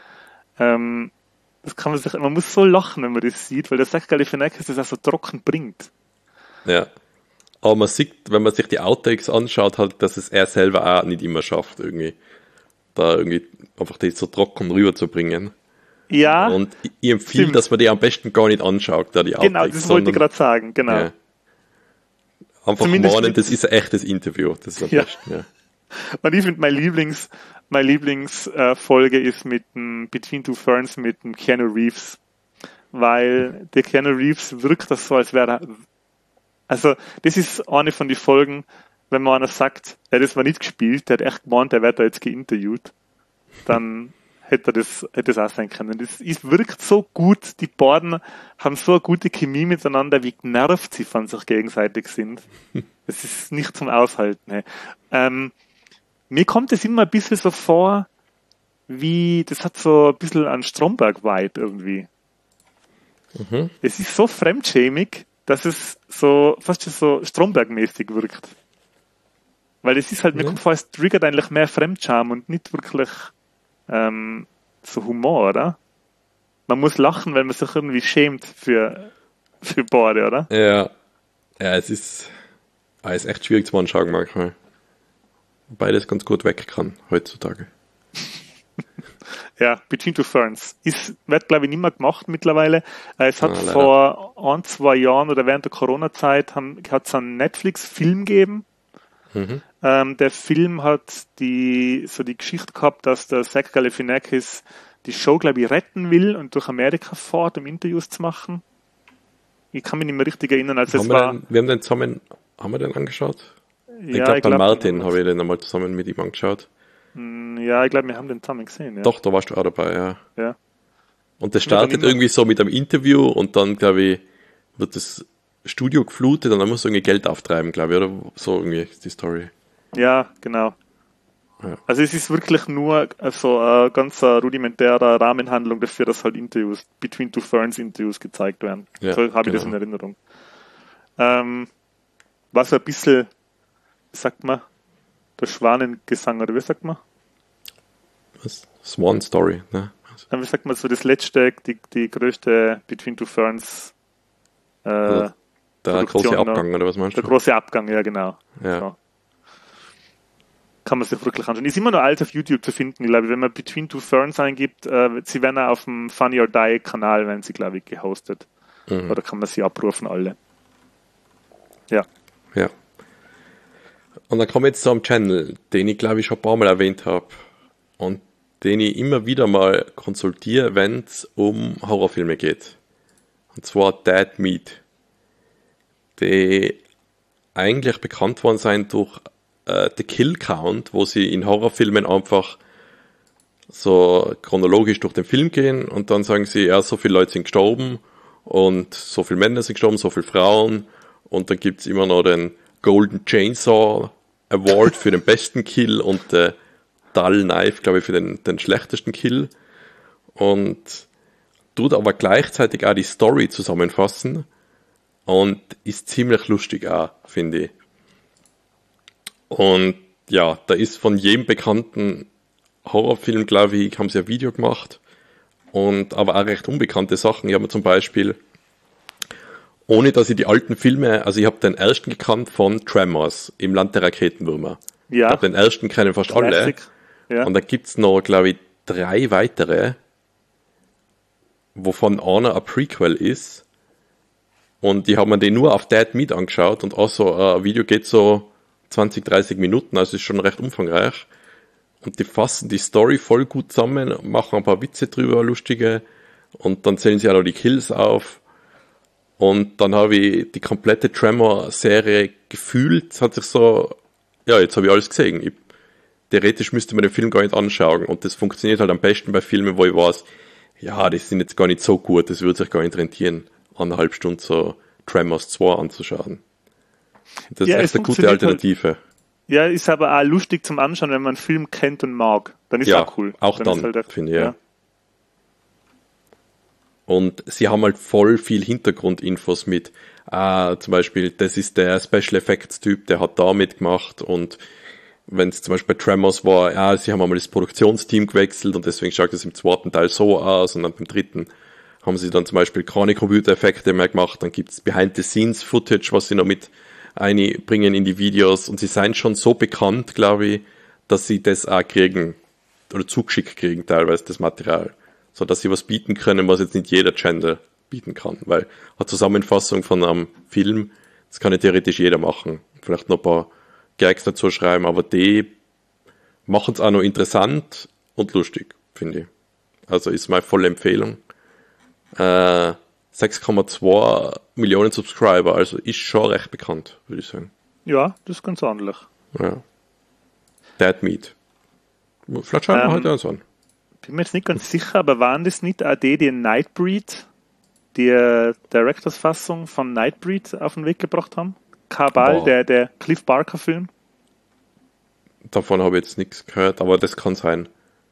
ähm, das kann man sich, man muss so lachen, wenn man das sieht, weil der Zach Galifianakis das auch so trocken bringt. Ja. Aber man sieht, wenn man sich die Outtakes anschaut, halt, dass es er selber auch nicht immer schafft, irgendwie. Da irgendwie einfach das so trocken rüberzubringen. Ja, Und ich, ich empfehle, stimmt. dass man die am besten gar nicht anschaut, da die Outtakes. genau, das wollte ich gerade sagen, genau. Ja. Einfach Zumindest meinen, mit- das ist ein echtes Interview. Das ist am Ja. besten, ja. Und ich finde, mein Lieblings, meine Lieblingsfolge äh, Folge ist mit dem Between Two Ferns mit dem Keanu Reeves, weil der Keanu Reeves wirkt das so, als wäre er, also das ist eine von den Folgen, wenn man einer sagt, ja, das war nicht gespielt, der hat echt gemeint, der wird da jetzt geinterviewt, dann hätte das, hätte das auch sein können. Das ist, wirkt so gut, die beiden haben so eine gute Chemie miteinander, wie genervt sie von sich gegenseitig sind. Es ist nicht zum Aushalten. Hey. Ähm, mir kommt es immer ein bisschen so vor, wie, das hat so ein bisschen einen Stromberg-Vibe irgendwie. Mhm. Es ist so fremdschämig, dass es so, fast schon so Stromberg-mäßig wirkt. Weil es ist halt, mir Ja. kommt vor, es triggert eigentlich mehr Fremdscham und nicht wirklich ähm, so Humor, oder? Man muss lachen, weil man sich irgendwie schämt für, für beide, oder? Ja. Ja, es ist, ah, es ist echt schwierig zu anschauen manchmal. Wobei das ganz gut weg kann, heutzutage. Ja, Between Two Ferns. Ist, wird, glaube ich, nicht mehr gemacht mittlerweile. Äh, Es hat Ah, leider. vor ein, zwei Jahren oder während der Corona-Zeit hat es einen Netflix-Film gegeben. Mhm. Ähm, der Film hat die, so die Geschichte gehabt, dass der Zach Galifianakis die Show, glaube ich, retten will und durch Amerika fährt, um Interviews zu machen. Ich kann mich nicht mehr richtig erinnern, als Haben es wir, war. den, wir haben den zusammen, haben wir den angeschaut? Ich Ja, glaube, ich beim glaub, Martin den- habe ich den einmal zusammen mit ihm angeschaut. Ja, ich glaube, wir haben den zusammen gesehen. Ja. Doch, da warst du auch dabei, ja. Ja. Und das Ich hab dann startet immer- irgendwie so mit einem Interview und dann, glaube ich, wird das Studio geflutet und dann muss irgendwie Geld auftreiben, glaube ich, oder so irgendwie ist die Story. Ja, genau. Ja. Also es ist wirklich nur so eine ganz äh, rudimentäre Rahmenhandlung dafür, dass halt Interviews, Between Two Ferns Interviews gezeigt werden. Ja, so habe ich das in genau. Erinnerung. Ähm, war so ein bisschen, wie sagt man, der Schwanengesang, oder wie sagt man? Was? Swan Story, ne? Äh, Wie sagt man so das letzte, die, die größte Between Two Ferns äh, Also der Produktion, große ne? Abgang, oder was meinst Der du? große Abgang, ja genau. Ja. So. Kann man sich wirklich anschauen. Ist immer noch alt auf YouTube zu finden, glaube ich. Wenn man Between Two Ferns eingibt, äh, sie werden auch auf dem Funny or Die Kanal, werden sie, glaube ich, gehostet. Mhm. Oder kann man sie abrufen, alle. Ja. Ja. Und dann komme ich jetzt zu einem Channel, den ich glaube ich schon ein paar Mal erwähnt habe und den ich immer wieder mal konsultiere, wenn es um Horrorfilme geht. Und zwar Dead Meat. Die eigentlich bekannt worden sein durch äh, The Kill Count, wo sie in Horrorfilmen einfach so chronologisch durch den Film gehen und dann sagen sie, ja, so viele Leute sind gestorben und so viele Männer sind gestorben, so viele Frauen und dann gibt's immer noch den Golden Chainsaw Award für den besten Kill und der Dull Knife, glaube ich, für den, den schlechtesten Kill und tut aber gleichzeitig auch die Story zusammenfassen und ist ziemlich lustig auch, finde ich. Und ja, da ist von jedem bekannten Horrorfilm, glaube ich, haben sie ein Video gemacht und aber auch recht unbekannte Sachen. Ich habe mir zum Beispiel, ohne dass ich die alten Filme, also ich habe den ersten gekannt von Tremors im Land der Raketenwürmer. Ja. Ich glaube, den ersten kennen fast Classic. alle. Ja. Und da gibt's noch, glaube ich, drei weitere, wovon einer ein Prequel ist. Und die haben mir den nur auf Dead Meat angeschaut und auch so ein Video geht so zwanzig, dreißig Minuten, also ist schon recht umfangreich. Und die fassen die Story voll gut zusammen, machen ein paar Witze drüber, lustige, und dann zählen sie auch noch die Kills auf. Und dann habe ich die komplette Tremor-Serie gefühlt, es hat sich so, ja, jetzt habe ich alles gesehen. Ich, theoretisch müsste man den Film gar nicht anschauen. Und das funktioniert halt am besten bei Filmen, wo ich weiß, ja, die sind jetzt gar nicht so gut, das würde sich gar nicht rentieren, eineinhalb Stunden so Tremors zwei anzuschauen. Das Ja, ist es echt eine gute funktioniert Alternative. Halt, ja, ist aber auch lustig zum Anschauen, wenn man einen Film kennt und mag. Dann ist Ja, auch cool. auch dann, ist halt echt- finde ich, ja. Und sie haben halt voll viel Hintergrundinfos mit. Ah, zum Beispiel, das ist der Special Effects Typ, der hat da mitgemacht, und wenn es zum Beispiel bei Tremors war, ja, sie haben einmal das Produktionsteam gewechselt und deswegen schaut es im zweiten Teil so aus, und dann beim dritten haben sie dann zum Beispiel keine Computereffekte mehr gemacht, dann gibt's Behind-the-Scenes-Footage, was sie noch mit einbringen in die Videos, und sie sind schon so bekannt, glaube ich, dass sie das auch kriegen, oder zugeschickt kriegen teilweise, das Material, so dass sie was bieten können, was jetzt nicht jeder Channel bieten kann, weil eine Zusammenfassung von einem Film, das kann ja theoretisch jeder machen, vielleicht noch ein paar Gags dazu schreiben, aber die machen es auch noch interessant und lustig, finde ich. Also ist meine volle Empfehlung. Äh, sechs Komma zwei Millionen Subscriber, also ist schon recht bekannt, würde ich sagen. Ja, das ist ganz ordentlich. Ja. Dead Meat. Vielleicht schauen wir Ähm, heute uns an. Bin mir jetzt nicht ganz sicher, aber waren das nicht auch die, die Nightbreed, die äh, Directors-Fassung von Nightbreed auf den Weg gebracht haben? Kabal, Boah. der, der Cliff Barker-Film. Davon habe ich jetzt nichts gehört, aber das kann sein.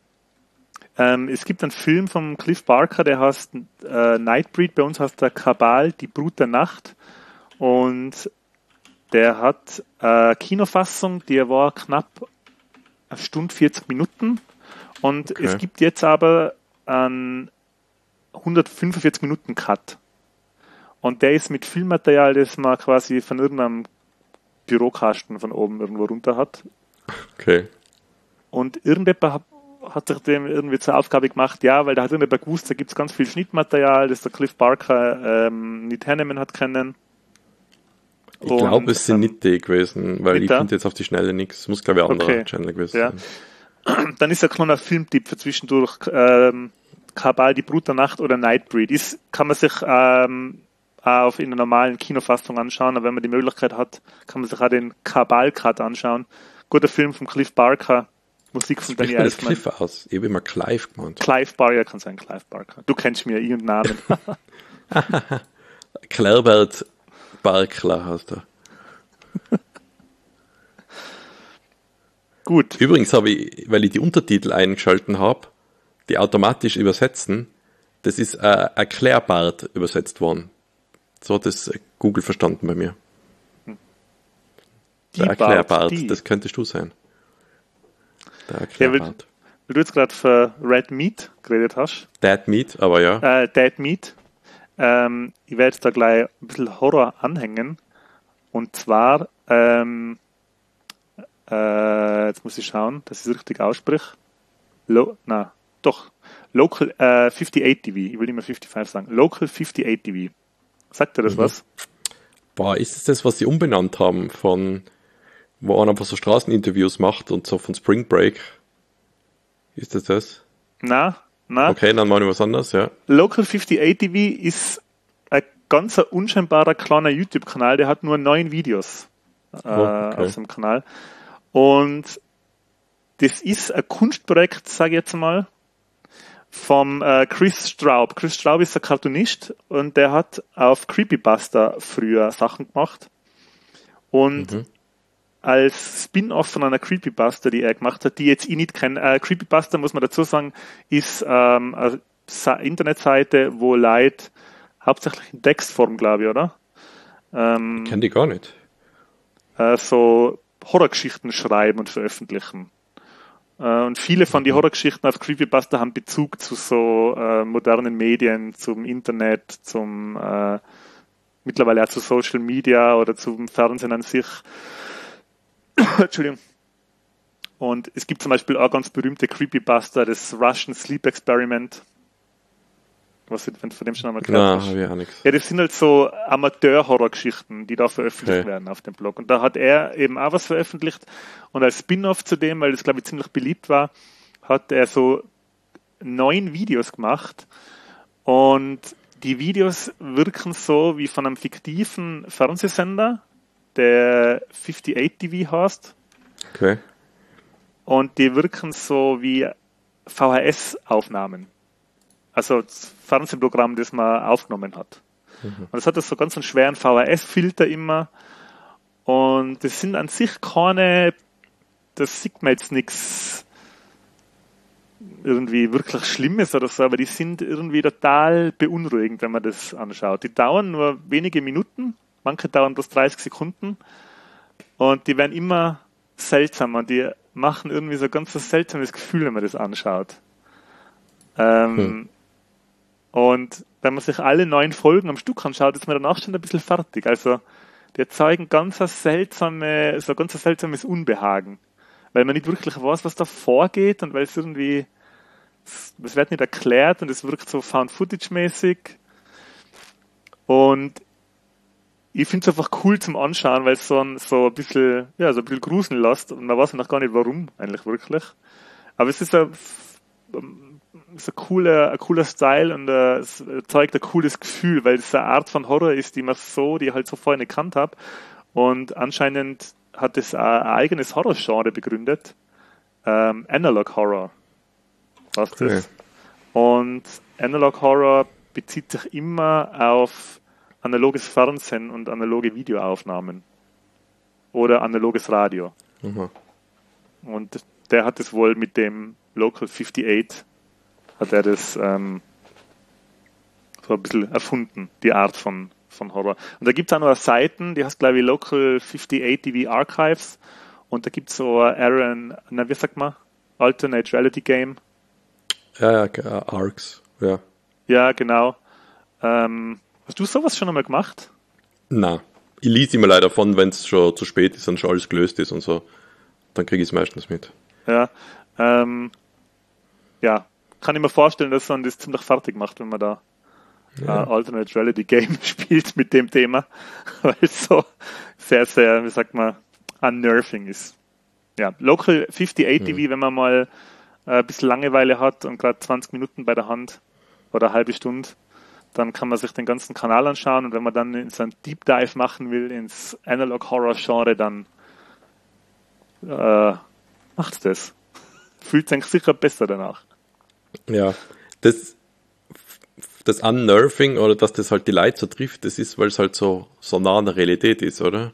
Ähm, es gibt einen Film von Cliff Barker, der heißt äh, Nightbreed, bei uns heißt der Kabal, die Brut der Nacht. Und der hat äh, Kinofassung, die war knapp eine Stunde vierzig Minuten. Und Okay. es gibt jetzt aber einen hundertfünfundvierzig Minuten Cut. Und der ist mit Filmmaterial, das man quasi von irgendeinem Bürokasten von oben irgendwo runter hat. Okay. Und irgendjemand hat, hat sich dem irgendwie zur Aufgabe gemacht, ja, weil da hat irgendjemand gewusst, da gibt es ganz viel Schnittmaterial, das der Cliff Barker ähm, nicht hernehmen hat können. Ich glaube, es sind ähm, nicht die gewesen, weil nicht ich da? finde jetzt auf die Schnelle nichts. Es muss, glaube ich, ein anderer Okay. Channel gewesen Ja. sein. Dann ist ein kleiner Filmtipp für zwischendurch. Ähm, Kabal, die Brut der Nacht oder Nightbreed. Ist, kann man sich ähm, auch auf in der normalen Kinofassung anschauen, aber wenn man die Möglichkeit hat, kann man sich auch den Kabal-Cut anschauen. Guter Film von Cliff Barker, Musik von Danny Spricht man das Elfman. Cliff aus? Ich habe immer Clive gemeint. Clive Barker kann sein, Clive Barker. Du kennst mir ihren Namen. Clarbert Barkler heißt er. Gut. Übrigens habe ich, weil ich die Untertitel eingeschalten habe, die automatisch übersetzen, das ist äh, Erklärbart übersetzt worden. So hat das Google verstanden bei mir. Die Der Erklärbart, Bart, die. das könntest du sein. Der Ja, weil, Erklärbart. weil du jetzt gerade für Red Meat geredet hast, Dead Meat, aber ja. äh, Dead Meat, ähm, ich werde jetzt da gleich ein bisschen Horror anhängen. Und zwar, ähm, äh, jetzt muss ich schauen, dass ich es richtig ausspreche. Lo na, doch. Local äh, fünfundachtzig T V. Ich will immer fünfundfünfzig sagen. Local fünfundachtzig T V. Sagt dir das Mhm. was? Boah, ist es das, was sie umbenannt haben von, wo einer einfach so Straßeninterviews macht und so von Spring Break. Ist das das? Na, na. Okay, dann mal was anderes, ja. Local fünfundachtzig T V ist ein ganz unscheinbarer kleiner YouTube-Kanal, der hat nur neun Videos äh, Oh, okay. auf seinem Kanal. Und das ist ein Kunstprojekt, sage ich jetzt mal, vom äh, Chris Straub. Chris Straub ist ein Cartoonist und der hat auf Creepypasta früher Sachen gemacht. Und Mhm. als Spin-off von einer Creepypasta, die er gemacht hat, die jetzt ich nicht kenne. Äh, Creepypasta, muss man dazu sagen, ist ähm, eine Sa- Internetseite, wo Leute hauptsächlich in Textform, glaube ich, oder? Ähm, Kenn die gar nicht. äh, so Horrorgeschichten schreiben und veröffentlichen. Äh, und viele von den Horrorgeschichten auf Creepypasta haben Bezug zu so äh, modernen Medien, zum Internet, zum äh, mittlerweile auch zu Social Media oder zum Fernsehen an sich. Entschuldigung. Und es gibt zum Beispiel auch ganz berühmte Creepypasta, das Russian Sleep Experiment. Was wenn du von dem schon einmal gehört Na, hast. habe ich auch nichts. Ja, das sind halt so Amateur-Horror-Geschichten, die da veröffentlicht Okay. werden auf dem Blog. Und da hat er eben auch was veröffentlicht. Und als Spin-off zu dem, weil das, glaube ich, ziemlich beliebt war, hat er so neun Videos gemacht. Und die Videos wirken so wie von einem fiktiven Fernsehsender, der fünfundachtzig T V heißt. Okay. Und die wirken so wie V H S-Aufnahmen. Also das Fernsehprogramm, das man aufgenommen hat. Mhm. Und es hat so ganz einen schweren V H S-Filter immer. Und das sind an sich keine, das sieht man jetzt nichts irgendwie wirklich Schlimmes oder so, aber die sind irgendwie total beunruhigend, wenn man das anschaut. Die dauern nur wenige Minuten, manche dauern bloß dreißig Sekunden und die werden immer seltsamer und die machen irgendwie so ein ganz seltsames Gefühl, wenn man das anschaut. Ähm, Hm. Und wenn man sich alle neun Folgen am Stück anschaut, ist man danach schon ein bisschen fertig. Also die erzeugen ganz ein seltsame, so ein ganz ein seltsames Unbehagen, weil man nicht wirklich weiß, was da vorgeht und weil es irgendwie, es wird nicht erklärt und es wirkt so Found-Footage-mäßig. Und ich finde es einfach cool zum Anschauen, weil es so ein, so ein bisschen, ja, so ein bisschen gruseln lässt und man weiß noch gar nicht warum, eigentlich wirklich. Aber es ist ein, ist ein cooler, ein cooler Style und äh, es erzeugt ein cooles Gefühl, weil es eine Art von Horror ist, die man so, die ich halt so vorher nicht gekannt habe. Und anscheinend hat es ein eigenes Horror-Genre begründet. Ähm, Analog Horror. Was Okay. das? Und Analog Horror bezieht sich immer auf analoges Fernsehen und analoge Videoaufnahmen. Oder analoges Radio. Mhm. Und der hat es wohl mit dem Local fünfundachtzig, hat er das ähm, so ein bisschen erfunden, die Art von, von Horror. Und da gibt es auch noch Seiten, die heißt, glaube ich, Local fünfundachtzig T V Archives. Und da gibt es so ein Aaron, na, wie sagt man? Alternate Reality Game. Ja, ja, okay, äh, Arcs, ja. Ja, genau. Ähm, hast du sowas schon einmal gemacht? Na, ich lese immer leider von, wenn es schon zu spät ist und schon alles gelöst ist und so. Dann kriege ich es meistens mit. Ja. Ähm, ja, kann ich mir vorstellen, dass man das ziemlich fertig macht, wenn man da Ja. äh, Alternate Reality Game spielt mit dem Thema, weil es so sehr, sehr, wie sagt man, unnerving ist. Ja, Local fünfundachtzig T V, wenn man mal äh, ein bisschen Langeweile hat und gerade zwanzig Minuten bei der Hand oder eine halbe Stunde, dann kann man sich den ganzen Kanal anschauen und wenn man dann in so einen Deep Dive machen will ins Analog Horror Genre, dann äh, macht's das. Fühlt sich sicher besser danach. Ja, das, das Unnerving oder dass das halt die Leute so trifft, das ist, weil es halt so, so nah an der Realität ist, oder?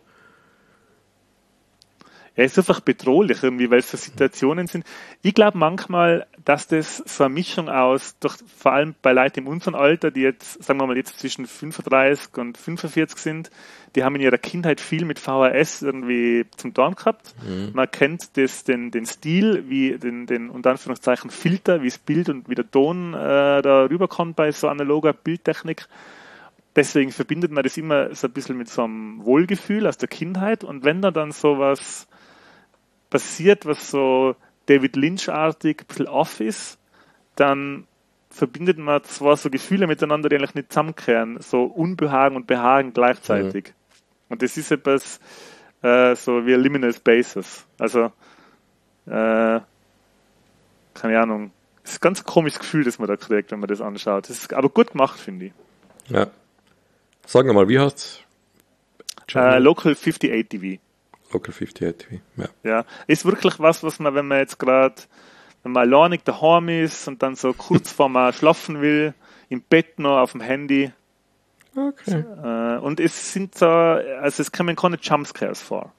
Er ist einfach bedrohlich irgendwie, weil es so Situationen sind. Ich glaube manchmal, dass das so eine Mischung aus, durch, vor allem bei Leuten in unserem Alter, die jetzt, sagen wir mal, jetzt zwischen fünfunddreißig und fünfundvierzig sind, die haben in ihrer Kindheit viel mit V H S irgendwie zum Tun gehabt. Mhm. Man kennt das, den, den Stil, wie den, den, unter Anführungszeichen, Filter, wie das Bild und wie der Ton äh, da rüberkommt bei so analoger Bildtechnik. Deswegen verbindet man das immer so ein bisschen mit so einem Wohlgefühl aus der Kindheit. Und wenn da dann sowas passiert, was so David Lynch-artig ein bisschen off ist, dann verbindet man zwar so Gefühle miteinander, die eigentlich nicht zusammenkehren, so Unbehagen und Behagen gleichzeitig. Mhm. Und das ist etwas, äh, so wie Liminal Spaces. Also, äh, keine Ahnung. Das ist ein ganz komisches Gefühl, das man da kriegt, wenn man das anschaut. Das ist aber gut gemacht, finde ich. Ja. Sag mal, wie heißt äh, Local fünfundachtzig T V. Local fünfundachtzig T V, ja. Ja, ist wirklich was, was man, wenn man jetzt gerade, wenn man alleinig daheim ist und dann so kurz vor man schlafen will, im Bett noch auf dem Handy. Okay. Äh, und es sind so, also es kommen keine Jumpscares vor.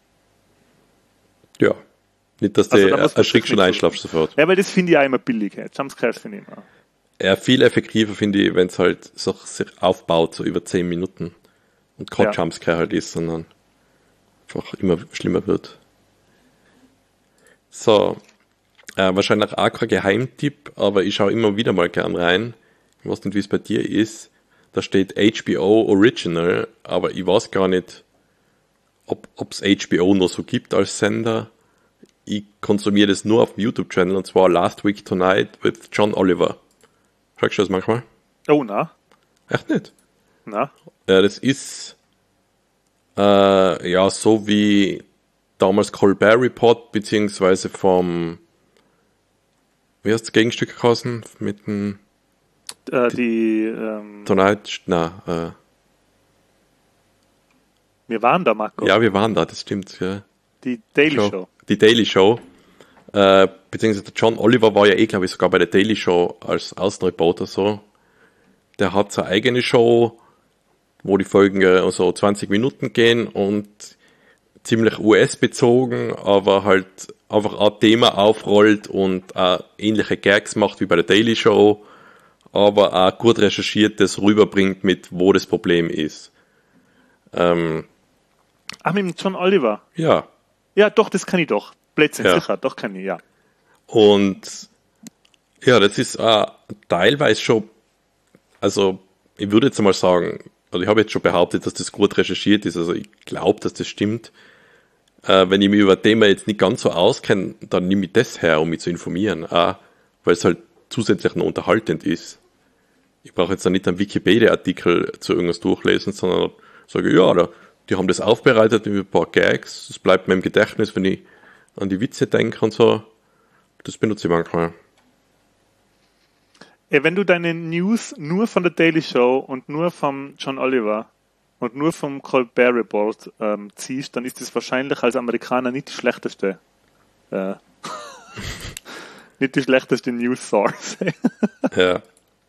Ja. Nicht, dass Also du da muss man erschrickst und nicht einschlafst sofort. Ja, weil das finde ich auch immer billig. Hey. Jumpscares finde ich immer. Ja, viel effektiver finde ich, wenn es halt so sich aufbaut, so über zehn Minuten. Und kein Ja. Jumpscare halt ist, sondern einfach immer schlimmer wird. So. Äh, wahrscheinlich auch kein Geheimtipp, aber ich schaue immer wieder mal gern rein. Ich weiß nicht, wie es bei dir ist. Da steht H B O Original, aber ich weiß gar nicht, ob es H B O noch so gibt als Sender. Ich konsumiere das nur auf dem YouTube-Channel, und zwar Last Week Tonight with John Oliver. Schaust du das manchmal? Oh, na? Echt nicht? Na? Ja, das ist äh, ja so wie damals Colbert Report, beziehungsweise vom, wie heißt das Gegenstück geheißen? Mit dem Äh, die, ähm, Tonight, na, äh, wir waren da, Marco. ja, wir waren da, das stimmt, ja. Die Daily Show. Show. Die Daily Show. Äh, beziehungsweise der John Oliver war ja eh, glaube ich, sogar bei der Daily Show als Außenreporter so. Der hat seine eigene Show, wo die Folgen ja so zwanzig Minuten gehen und ziemlich U S-bezogen, aber halt einfach ein Thema aufrollt und auch ähnliche Gags macht wie bei der Daily Show, aber auch gut recherchiertes rüberbringt mit, wo das Problem ist. Ähm, Ach, mit dem John Oliver. ja. Ja, doch, das kann ich doch. Blödsinn, Ja. sicher, doch kann ich, ja. Und ja, das ist äh, teilweise schon, also ich würde jetzt mal sagen, also ich habe jetzt schon behauptet, dass das gut recherchiert ist, also ich glaube, dass das stimmt. Äh, wenn ich mich über ein Thema jetzt nicht ganz so auskenne, dann nehme ich das her, um mich zu informieren, auch weil es halt zusätzlich noch unterhaltend ist. Ich brauche jetzt dann nicht einen Wikipedia-Artikel zu irgendwas durchlesen, sondern sage, ja, da, die haben das aufbereitet mit ein paar Gags, das bleibt mir im Gedächtnis, wenn ich an die Witze denke und so. Das benutze ich manchmal. Ey, wenn du deine News nur von der Daily Show und nur vom John Oliver und nur vom Colbert Report ähm, ziehst, dann ist das wahrscheinlich als Amerikaner nicht die schlechteste äh, nicht die schlechteste News Source. Ja.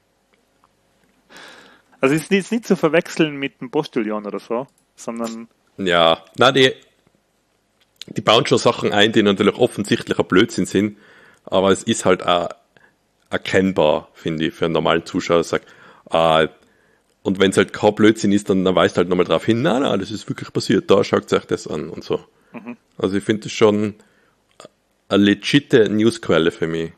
Also es ist nicht, nicht zu verwechseln mit dem Postillon oder so, sondern Ja, na die, die bauen schon Sachen ein, die natürlich offensichtlicher Blödsinn sind, aber es ist halt auch erkennbar, finde ich, für einen normalen Zuschauer. Sagt, ah, und wenn es halt kein Blödsinn ist, dann, dann weist halt nochmal drauf hin, nein, nein, das ist wirklich passiert, da schaut euch das an und so. Mhm. Also ich finde das schon eine legitime Newsquelle für mich.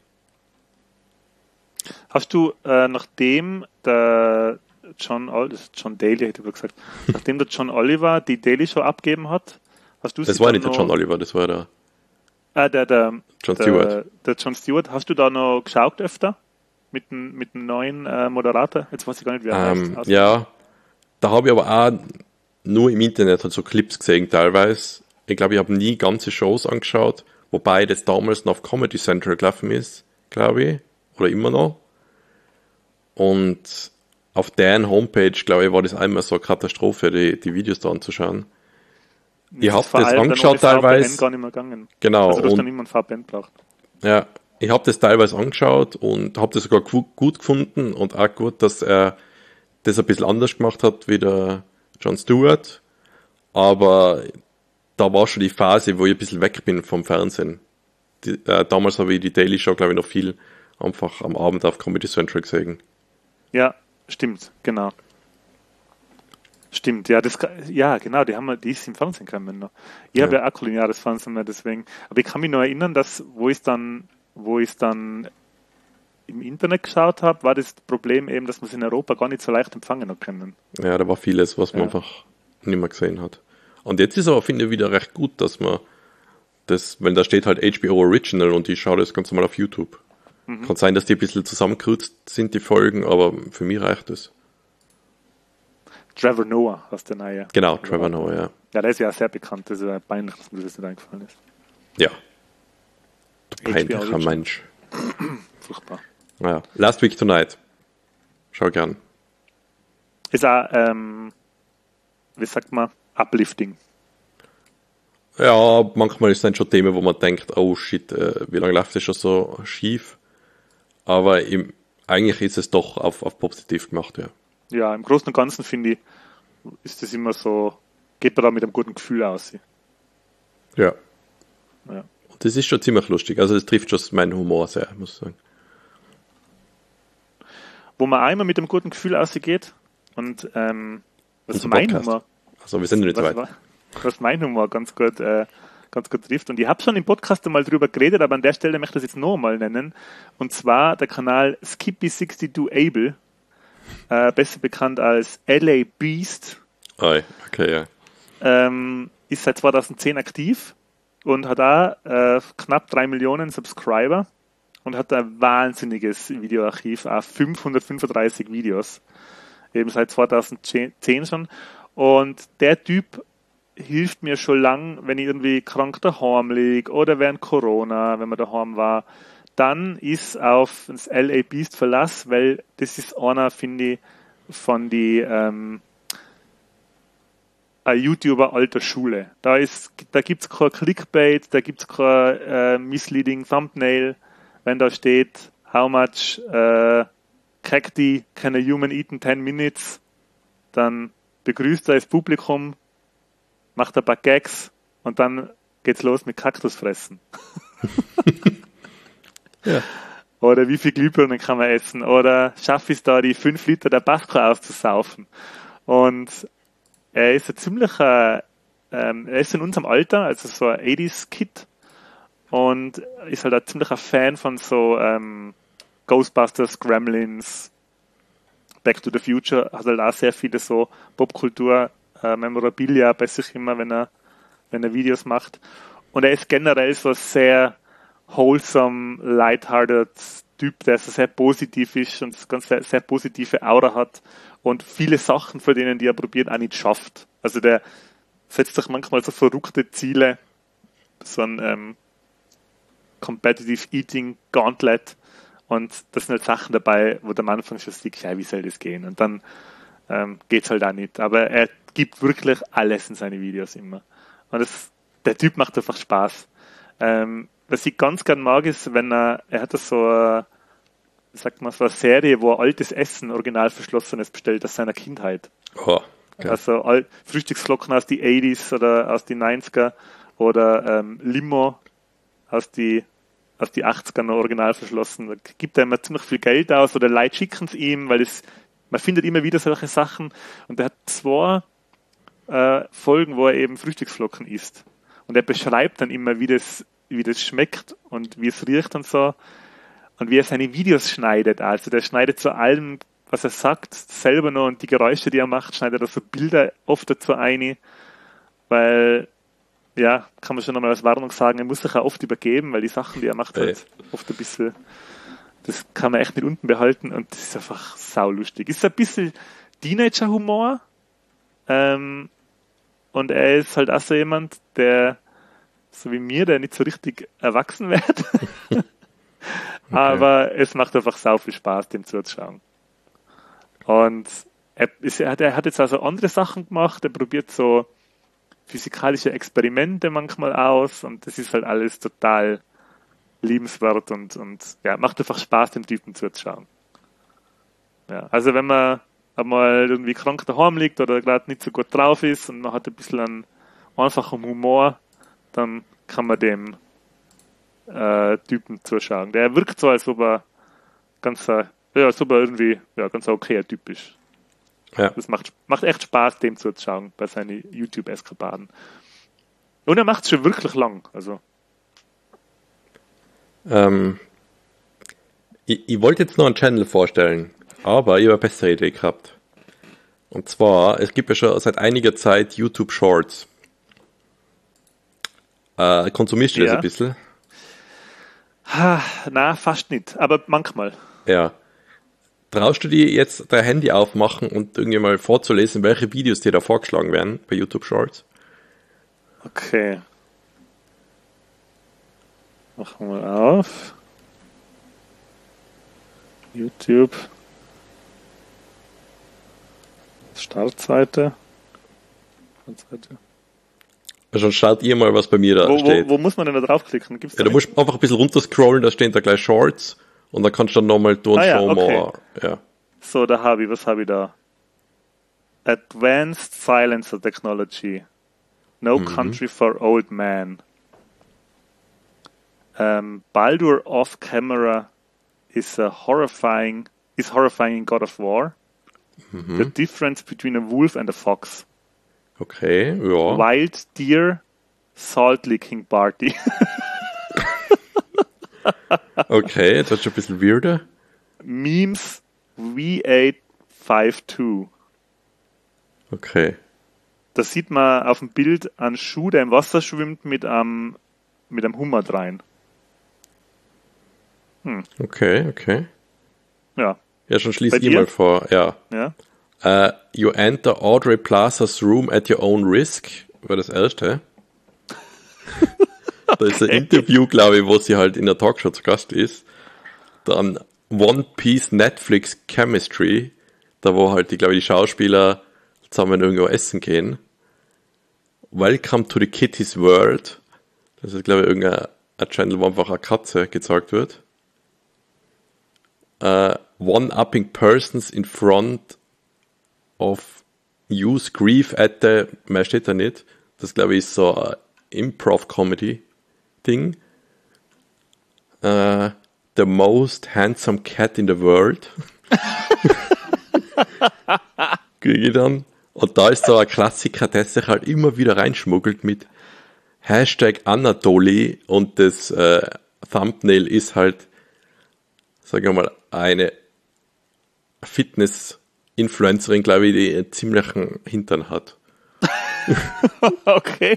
Hast du, äh, nachdem der John, Ol- John Daly, hätte ich gesagt, nachdem der John Oliver die Daily Show abgegeben hat, hast du Das sie war dann nicht der noch, John Oliver, das war der äh, der, der, John der, Stewart. der John Stewart. Hast du da noch geschaut öfter? Mit dem, mit dem neuen äh, Moderator? Jetzt weiß ich gar nicht, wie er Ähm, heißt. ja, da habe ich aber auch nur im Internet halt so Clips gesehen teilweise. Ich glaube, ich habe nie ganze Shows angeschaut, wobei das damals noch auf Comedy Central gelaufen ist, glaube ich, oder immer noch. Und auf deren Homepage, glaube ich, war das einmal so eine Katastrophe, die, die Videos da anzuschauen. Ich habe vor das allem dann angeschaut ohne V P N teilweise. gar nicht mehr gegangen. Genau. Also du hast und dann niemand V P N braucht. Ja, ich habe das teilweise angeschaut und habe das sogar gu- gut gefunden und auch gut, dass er das ein bisschen anders gemacht hat wie der Jon Stewart. Aber da war schon die Phase, wo ich ein bisschen weg bin vom Fernsehen. Die, äh, damals habe ich die Daily Show, glaube ich, noch viel einfach am Abend auf Comedy Central gesehen. Ja, stimmt, genau. Stimmt, ja, das, ja, genau, die haben wir, die ist im Fernsehen gekommen noch. Ich Ja. habe ja auch kulinäres Fernsehen mehr, deswegen. Aber ich kann mich noch erinnern, dass, wo ich dann, wo ich dann im Internet geschaut habe, war das Problem eben, dass man es in Europa gar nicht so leicht empfangen hat können. Ja, da war vieles, was man Ja. einfach nicht mehr gesehen hat. Und jetzt ist aber, finde ich, wieder recht gut, dass man das, wenn da steht halt H B O Original und ich schaue das ganz normal auf YouTube. Mhm. Kann sein, dass die ein bisschen zusammengekürzt sind, die Folgen, aber für mich reicht es. Trevor Noah hast du neue. Genau, Trevor Noah, ja. Ja, der ist ja sehr bekannt, das ist ja peinlich, dass mir das nicht eingefallen ist. Ja. H B O Peinlicher Original. Mensch. Furchtbar. Naja. Last Week Tonight. Schau gern. Ist auch, ähm, wie sagt man, uplifting. Ja, manchmal ist dann schon Themen, wo man denkt, oh shit, äh, wie lange läuft das schon so schief? Aber im, eigentlich ist es doch auf, auf positiv gemacht, ja. Ja, im Großen und Ganzen finde ich, ist das immer so, geht man da mit einem guten Gefühl aus. Ja. Ja. Und das ist schon ziemlich lustig. Also das trifft schon meinen Humor sehr, muss ich sagen. Wo man einmal mit einem guten Gefühl ausgeht und ähm, was Unser mein Podcast. Humor, Also wir sind noch nicht so was, weit. was mein Humor ganz gut, äh, ganz gut trifft. Und ich habe schon im Podcast einmal drüber geredet, aber an der Stelle möchte ich das jetzt noch einmal nennen. Und zwar der Kanal Skippy zweiundsechzig Able, äh, besser bekannt als L A Beast, Oi, okay, ja. ähm, ist seit zweitausendzehn aktiv und hat da äh, knapp drei Millionen Subscriber und hat ein wahnsinniges Videoarchiv, auch fünfhundertfünfunddreißig Videos, eben seit zweitausendzehn schon. Und der Typ hilft mir schon lang, wenn ich irgendwie krank daheim liege oder während Corona, wenn man daheim war, dann ist auf das L A Beast Verlass, weil das ist einer, finde ich, von die ähm, ein YouTuber alter Schule. Da ist, da gibt's kein Clickbait, da gibt's kein äh, misleading Thumbnail. Wenn da steht, how much äh, cacti can a human eat in ten minutes, dann begrüßt er das Publikum, macht ein paar Gags und dann geht's los mit Kaktusfressen. Ja. Oder wie viel Glühbirnen kann man essen? Oder schaffe ich es da, die fünf Liter Tabasco auszusaufen? Und er ist ein ziemlicher, ähm, er ist in unserem Alter, also so ein achtziger-Kid und ist halt ein ziemlicher Fan von so ähm, Ghostbusters, Gremlins, Back to the Future, hat halt auch sehr viele so Popkultur, äh, Memorabilia bei sich immer, wenn er, wenn er Videos macht. Und er ist generell so sehr wholesome, lighthearted Typ, der so sehr positiv ist und ganz sehr, sehr positive Aura hat und viele Sachen, von denen die er probiert, auch nicht schafft. Also der setzt sich manchmal so verrückte Ziele, so ein ähm, Competitive Eating Gauntlet und das sind halt Sachen dabei, wo der am Anfang schon sieht, ja, wie soll das gehen? Und dann ähm, geht's halt auch nicht. Aber er gibt wirklich alles in seine Videos immer. Und das, der Typ macht einfach Spaß. Ähm, was ich ganz gern mag, ist, wenn er, er hat das so, äh, wie sagt man, so eine Serie, wo er altes Essen, original verschlossenes bestellt aus seiner Kindheit. Oh, okay. Also all, Frühstücksflocken aus die achtziger oder aus die neunziger oder ähm, Limo aus die aus die achtziger noch original verschlossen. Da gibt er immer ziemlich viel Geld aus oder Leute schicken es ihm, weil es, man findet immer wieder solche Sachen und er hat zwei äh, Folgen, wo er eben Frühstücksflocken isst. Und er beschreibt dann immer, wie das, wie das schmeckt und wie es riecht und so. Und wie er seine Videos schneidet. Also der schneidet zu allem, was er sagt, selber noch und die Geräusche, die er macht, schneidet er so Bilder oft dazu ein. Weil, ja, kann man schon nochmal als Warnung sagen, er muss sich auch oft übergeben, weil die Sachen, die er macht, Hey. halt oft ein bisschen, das kann man echt nicht unten behalten und das ist einfach saulustig. Ist ein bisschen Teenager-Humor. Ähm, und er ist halt auch so jemand, der so wie mir, der nicht so richtig erwachsen wird. Okay. Aber es macht einfach sau viel Spaß, dem zuzuschauen. Und er, ist, er, hat, er hat jetzt also andere Sachen gemacht, er probiert so physikalische Experimente manchmal aus und das ist halt alles total liebenswert und, und ja, macht einfach Spaß, dem Typen zuzuschauen. Ja, also wenn man einmal irgendwie krank daheim liegt oder gerade nicht so gut drauf ist und man hat ein bisschen einen einfachen Humor, dann kann man dem äh, Typen zuschauen. Der wirkt so, als ob er ganz, ja, als ob er irgendwie, ja, ganz okayer Typ ist. Ja. Das macht, macht echt Spaß, dem zuzuschauen, bei seinen YouTube-Eskapaden. Und er macht es schon wirklich lang, also. Ähm, ich, ich wollte jetzt noch einen Channel vorstellen, aber ich habe eine bessere Idee gehabt. Und zwar, es gibt ja schon seit einiger Zeit YouTube Shorts. Äh, konsumierst du das Ja. ein bisschen? Ha, na, fast nicht, aber manchmal. Ja. Traust du dir jetzt dein Handy aufmachen und irgendwie mal vorzulesen, welche Videos dir da vorgeschlagen werden bei YouTube Shorts? Okay. Machen wir auf. YouTube. Startseite. Startseite. Also schaut ihr mal, was bei mir da Wo, steht. wo, wo muss man denn da draufklicken? Gibt's Ja, da du musst einfach ein bisschen runterscrollen, da stehen da gleich Shorts und dann kannst du dann nochmal do and Ah ja, show okay. more. Ja. So, da habe ich, was habe ich da? Advanced Silencer Technology. No Mhm. Country for Old Men. Um, Baldur off camera is a horrifying is horrifying in God of War. Mhm. The difference between a wolf and a fox. Okay, ja. Wild deer salt licking party. Okay, jetzt wird schon ein bisschen weirder. Memes V acht fünfundfünfzig. Okay. Da sieht man auf dem Bild einen Schuh, der im Wasser schwimmt, mit einem, mit einem Hummer rein. Okay, okay. Ja, Ja, schon schließ Bei ich dir? mal vor. Ja. ja. Uh, you enter Audrey Plaza's room at your own risk. War das erste. Da ist ein Interview, glaube ich, wo sie halt in der Talkshow zu Gast ist. Dann One Piece Netflix Chemistry. Da wo halt, die, glaube ich, die Schauspieler zusammen irgendwo essen gehen. Welcome to the Kitty's World. Das ist, glaube ich, irgendein ein Channel, wo einfach eine Katze gezeigt wird. Uh, One-upping persons in front of use grief at the, mehr steht da nicht. Das, glaube ich, ist so ein Improv-Comedy-Ding. Uh, the most handsome cat in the world. Kriege ich dann. Und da ist so ein Klassiker, der sich halt immer wieder reinschmuggelt mit Hashtag Anatoly und das äh, Thumbnail ist halt, sagen wir mal, eine Fitness-Influencerin, glaube ich, die einen ziemlichen Hintern hat. Okay.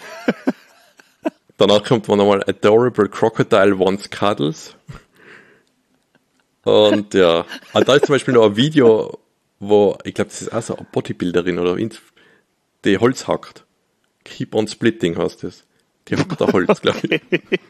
Danach kommt man nochmal Adorable Crocodile Wants Cuddles. Und ja, und da ist zum Beispiel noch ein Video, wo, ich glaube, das ist auch so eine Bodybuilderin oder Inf- die Holz hackt. Keep on Splitting heißt das. Die hackt da Holz, glaube ich.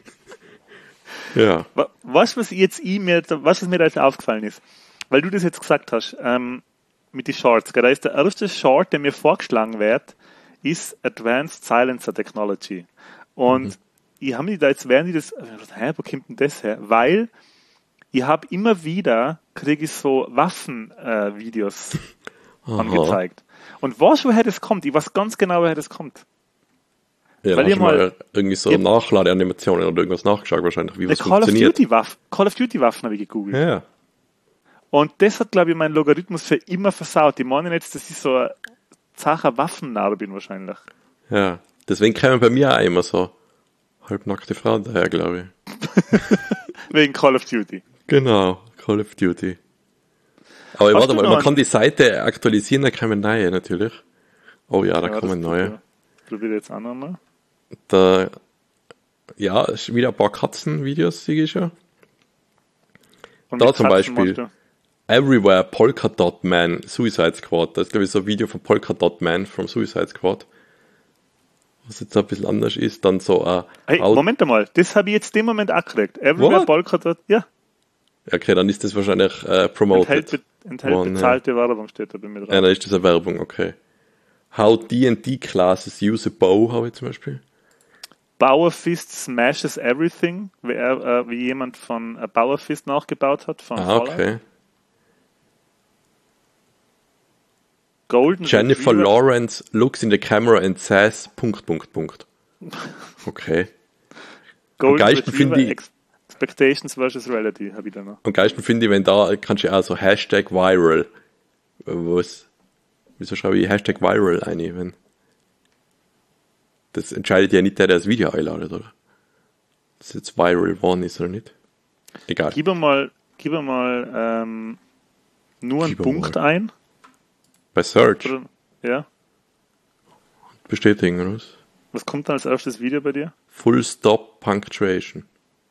Ja. Wa- Was, was jetzt ich mir, was, was mir da jetzt aufgefallen ist, weil du das jetzt gesagt hast, ähm, mit den Shorts, gell, da ist der erste Short, der mir vorgeschlagen wird, ist Advanced Silencer Technology. Und Mhm. ich habe mich da jetzt, während ich das, ich hab gedacht, hä, wo kommt denn das her? Weil ich habe immer wieder, kriege ich so Waffen-Videos angezeigt. Und weißt du, woher das kommt? Ich weiß ganz genau, woher das kommt. Ja, Weil da hast ihr du mal, mal- irgendwie so ihr- Nachladeanimationen oder irgendwas nachgeschaut wahrscheinlich, wie Eine was Call of funktioniert. Duty Waffen, Call of Duty Waffen habe ich gegoogelt. Ja. Und das hat, glaube ich, meinen Logarithmus für immer versaut. Die meinen jetzt, dass ich so ein zacher Waffennarr bin wahrscheinlich. Ja. Deswegen kommen bei mir auch immer so halbnackte Frauen daher, glaube ich. Wegen Call of Duty. Genau, Call of Duty. Aber Hast warte du mal, noch man einen- kann die Seite aktualisieren, da kommen neue natürlich. Oh ja, da Ja, kommen das neue. probiere ich jetzt auch nochmal. Da, ja, ist wieder ein paar Katzenvideos, sehe ich schon. Und Da mit zum Katzen Beispiel. machst Everywhere Polka Dot Man Suicide Squad. Das ist, glaube ich, so ein Video von Polka Dot Man vom Suicide Squad. Was jetzt ein bisschen anders ist, dann so ein du- Hey, Out- Moment einmal, das habe ich jetzt dem Moment auch gekriegt. Everywhere What? Polka Dot, ja, Okay, dann ist das wahrscheinlich äh, promoted. enthält, be enthält One, ja. bezahlte Werbung, steht da bei mir drauf. Ja, dann ist das eine Werbung, okay. How D and D classes use a bow, habe ich zum Beispiel. Bauerfist smashes everything, wie, er, äh, wie jemand von äh, Bauerfist nachgebaut hat. Von Ah, Fallout. okay. Golden Jennifer Retriever- Lawrence looks in the camera and says, Punkt, Punkt, Punkt. Okay. Golden geilsten Retriever finde ich- Ex Expectations versus Reality habe ich da noch. Am geilsten finde ich, wenn da, kannst du auch so Hashtag viral. Was? Wieso schreibe ich Hashtag viral ein, wenn? Das entscheidet ja nicht der, der das Video einladet, oder? Das jetzt viral one ist oder nicht. Egal. Gib mir mal, gib mir mal ähm, nur einen Gib mir Punkt mal. ein. Bei Search Oder, ja. bestätigen, oder was? Was kommt dann als erstes Video bei dir? Full Stop Punctuation.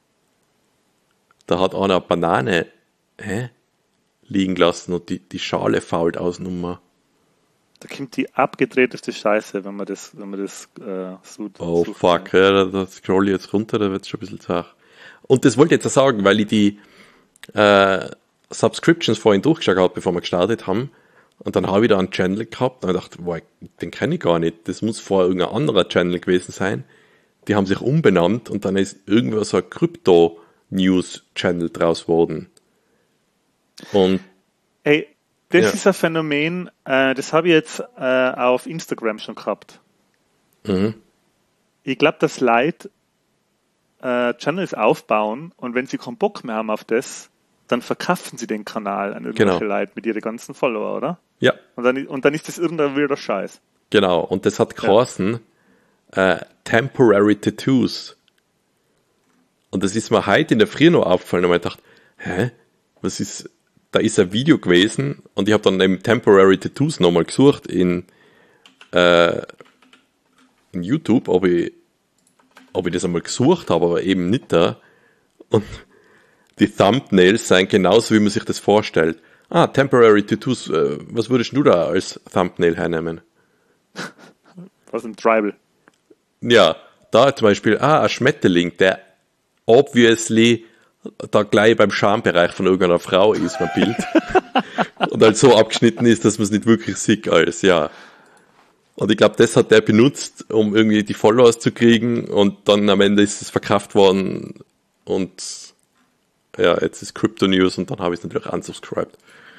Da hat einer eine Banane hä, liegen lassen und die, die Schale fault aus Nummer. Da kommt die abgedrehteste Scheiße, wenn man das, wenn man das äh, so Oh sucht. fuck, ja, da, da scroll ich jetzt runter, da wird es schon ein bisschen zart. Und das wollte ich jetzt auch sagen, weil ich die äh, Subscriptions vorhin durchgeschaut habe, bevor wir gestartet haben. Und dann habe ich da einen Channel gehabt und ich dachte, boah, den kenne ich gar nicht. Das muss vorher irgendein anderer Channel gewesen sein. Die haben sich umbenannt und dann ist irgendwo so ein Krypto-News-Channel draus geworden. Und Ey, das Ja. ist ein Phänomen, äh, das habe ich jetzt äh, auf Instagram schon gehabt. mhm. Ich glaube, dass Leute äh, Channels aufbauen und wenn sie keinen Bock mehr haben auf das, dann verkaufen sie den Kanal an irgendwelche Genau. Leute mit ihren ganzen Follower, oder? Ja, Und dann, und dann ist das irgendein wilder Scheiß. genau. Und das hat geheißen äh, Temporary Tattoos. Und das ist mir heute in der Früh noch aufgefallen und ich gedacht, hä? Was ist, da ist ein Video gewesen und ich habe dann eben Temporary Tattoos nochmal gesucht in, äh, in YouTube, ob ich, ob ich das einmal gesucht habe, aber eben nicht da. Und die Thumbnails seien genauso, wie man sich das vorstellt. Ah, Temporary Tattoos, äh, was würdest du da als Thumbnail hernehmen? Was ein Tribal. Ja, da zum Beispiel, ah, ein Schmetterling, der obviously da gleich beim Schambereich von irgendeiner Frau ist, mein Bild. Und halt so abgeschnitten ist, dass man es nicht wirklich sieht alles, ja. Und ich glaube, das hat der benutzt, um irgendwie die Followers zu kriegen und dann am Ende ist es verkauft worden und ja, jetzt ist Crypto News und dann habe ich es natürlich unsubscribed.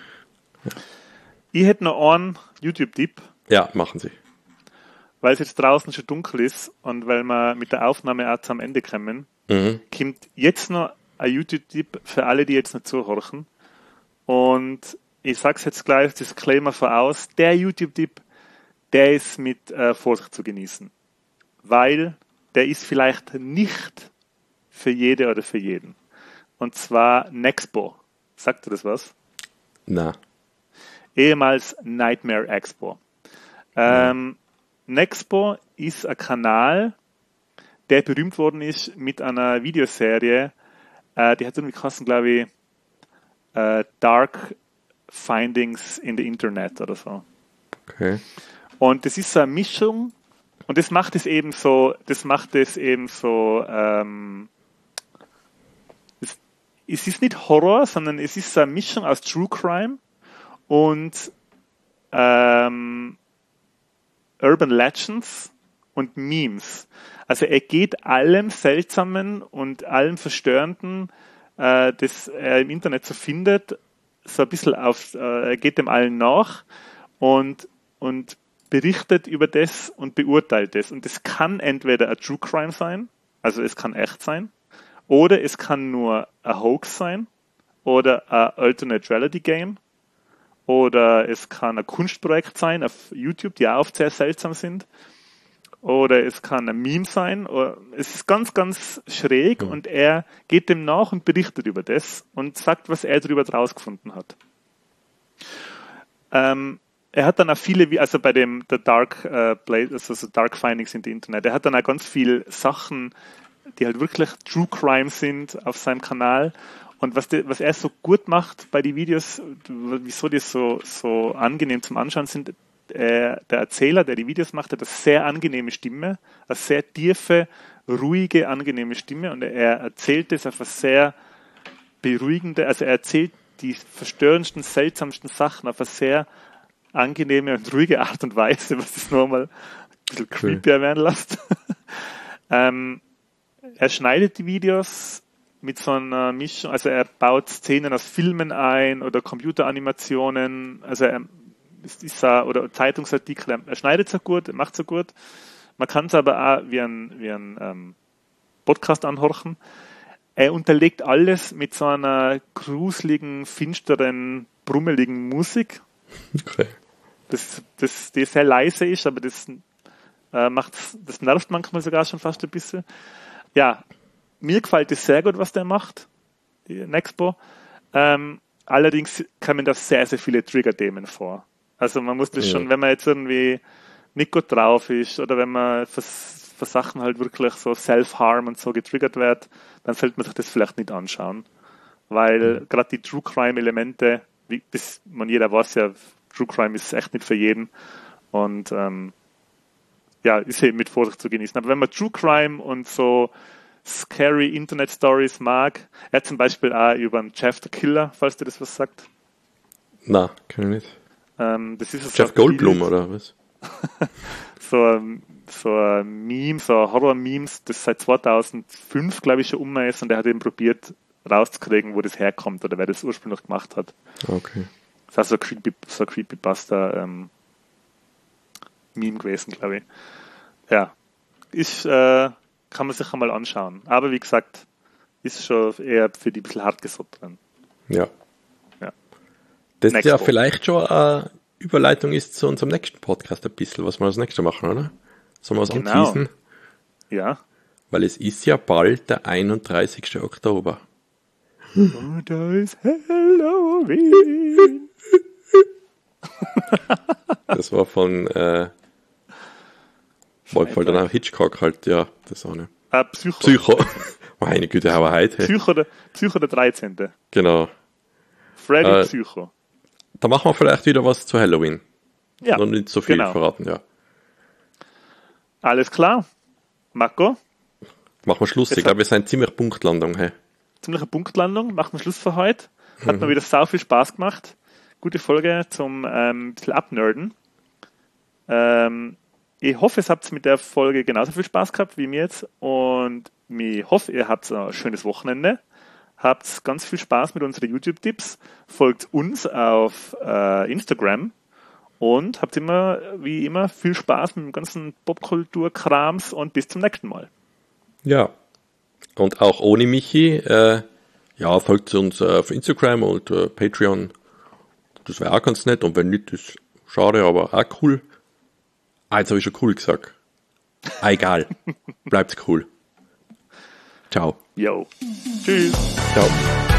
Ich hätte noch einen YouTube-Tipp, Ja, machen Sie. weil es jetzt draußen schon dunkel ist und weil wir mit der Aufnahme auch zum Ende kommen, Mhm. kommt jetzt noch ein YouTube-Tipp für alle, die jetzt noch zuhören. Und ich sage es jetzt gleich, Disclaimer voraus, der YouTube-Tipp, der ist mit äh, Vorsicht zu genießen. Weil der ist vielleicht nicht für jede oder für jeden. Und zwar Nexpo. Sagt dir das was? Na. Ehemals Nightmare Expo. Ähm, Nexpo ist ein Kanal, der berühmt worden ist mit einer Videoserie, äh, die hat irgendwie geheißen, glaube ich, äh, Dark Findings in the Internet oder so. Okay. Und das ist so eine Mischung und das macht es eben so, das macht es eben so, ähm, es, es ist nicht Horror, sondern es ist so eine Mischung aus True Crime und ähm, Urban Legends und Memes. Also er geht allem Seltsamen und allem Verstörenden, äh, das er im Internet so findet, so ein bisschen auf, äh, er geht dem allen nach und, und berichtet über das und beurteilt das. Und das kann entweder ein True Crime sein, also es kann echt sein, oder es kann nur ein Hoax sein, oder ein Alternate Reality Game, oder es kann ein Kunstprojekt sein auf YouTube, die auch oft sehr seltsam sind. Oder es kann ein Meme sein. Oder es ist ganz, ganz schräg und er geht dem nach und berichtet über das und sagt, was er darüber rausgefunden hat. Ähm, er hat dann auch viele, also bei dem The Dark äh, Place, also so Dark Findings in the Internet, er hat dann auch ganz viele Sachen, die halt wirklich True Crime sind auf seinem Kanal. Und was, de, was er so gut macht bei den Videos, wieso die so, so angenehm zum Anschauen sind, äh, der Erzähler, der die Videos macht, hat eine sehr angenehme Stimme, eine sehr tiefe, ruhige, angenehme Stimme und er erzählt das auf eine sehr beruhigende, also er erzählt die verstörendsten, seltsamsten Sachen auf eine sehr angenehme und ruhige Art und Weise, was es nochmal ein bisschen creepy werden lässt. ähm, er schneidet die Videos mit so einer Mischung, also er baut Szenen aus Filmen ein oder Computeranimationen, also er ist, ist er, oder Zeitungsartikel, er schneidet so gut, er macht so gut. Man kann es aber auch wie ein, wie ein ähm, Podcast anhorchen. Er unterlegt alles mit so einer gruseligen, finsteren, brummeligen Musik. Okay. Das, das, die sehr leise ist, aber das äh, macht's, das nervt manchmal sogar schon fast ein bisschen. Ja, mir gefällt es sehr gut, was der macht, die Nexpo. Ähm, allerdings kommen da sehr, sehr viele Trigger-Themen vor. Also man muss das ja. schon, wenn man jetzt irgendwie nicht gut drauf ist oder wenn man für, für Sachen halt wirklich so Self-Harm und so getriggert wird, dann sollte man sich das vielleicht nicht anschauen. Weil mhm. gerade die True-Crime-Elemente, wie das man jeder weiß ja, True Crime ist echt nicht für jeden. Und ähm, ja, ist eben mit Vorsicht zu genießen. Aber wenn man True Crime und so scary Internet Stories mag, er hat zum Beispiel auch über einen Jeff the Killer, falls dir das was sagt. Na, kann ich nicht. Ähm, das ist Jeff so Goldblum Bild, oder was? so, ein- so ein Meme, so ein Horror-Memes, das seit zweitausendfünf, glaube ich, schon um ist, und er hat eben probiert rauszukriegen, wo das herkommt oder wer das ursprünglich gemacht hat. Okay. Das ist so ein Creepy, so ein Creepypasta ähm, Meme gewesen, glaube ich. Ja, ist, äh, kann man sich einmal anschauen. Aber wie gesagt, ist schon eher für die ein bisschen hartgesottenen. Ja. Ja. Das Next ja Woche. vielleicht schon eine Überleitung ist zu unserem nächsten Podcast ein bisschen, was wir als nächstes machen, oder? Sollen wir was Genau. anteasen? Ja. Weil es ist ja bald der einunddreißigsten Oktober. Und da ist Halloween. Das war von äh, voll danach Hitchcock halt, ja, das auch nicht. Ah, Psycho. Psycho. Meine Güte, aber heute. Hey. Psycho, der, Psycho der dreizehnte. Genau. Freddy Äh, Psycho. Da machen wir vielleicht wieder was zu Halloween. Ja, Noch nicht so viel genau. verraten, ja. Alles klar. Marco, Machen wir Schluss. Jetzt Ich glaube, wir sind ziemlich Punktlandung. Hey. ziemliche Punktlandung. Machen wir Schluss für heute. Hat mir wieder sau viel Spaß gemacht. Gute Folge zum ähm, ein bisschen Abnerden. Ähm, ich hoffe, es habt mit der Folge genauso viel Spaß gehabt wie mir jetzt. Und ich hoffe, ihr habt ein schönes Wochenende. Habt ganz viel Spaß mit unseren YouTube-Tipps. Folgt uns auf äh, Instagram. Und habt immer, wie immer, viel Spaß mit dem ganzen Popkultur-Krams und bis zum nächsten Mal. Ja. Und auch ohne Michi, äh, ja, folgt uns äh, auf Instagram und äh, Patreon. Das wäre auch ganz nett. Und wenn nicht, ist schade, aber auch cool. Ah, jetzt habe ich schon cool gesagt. Ah, egal. Bleibt cool. Ciao. Yo. Tschüss. Ciao.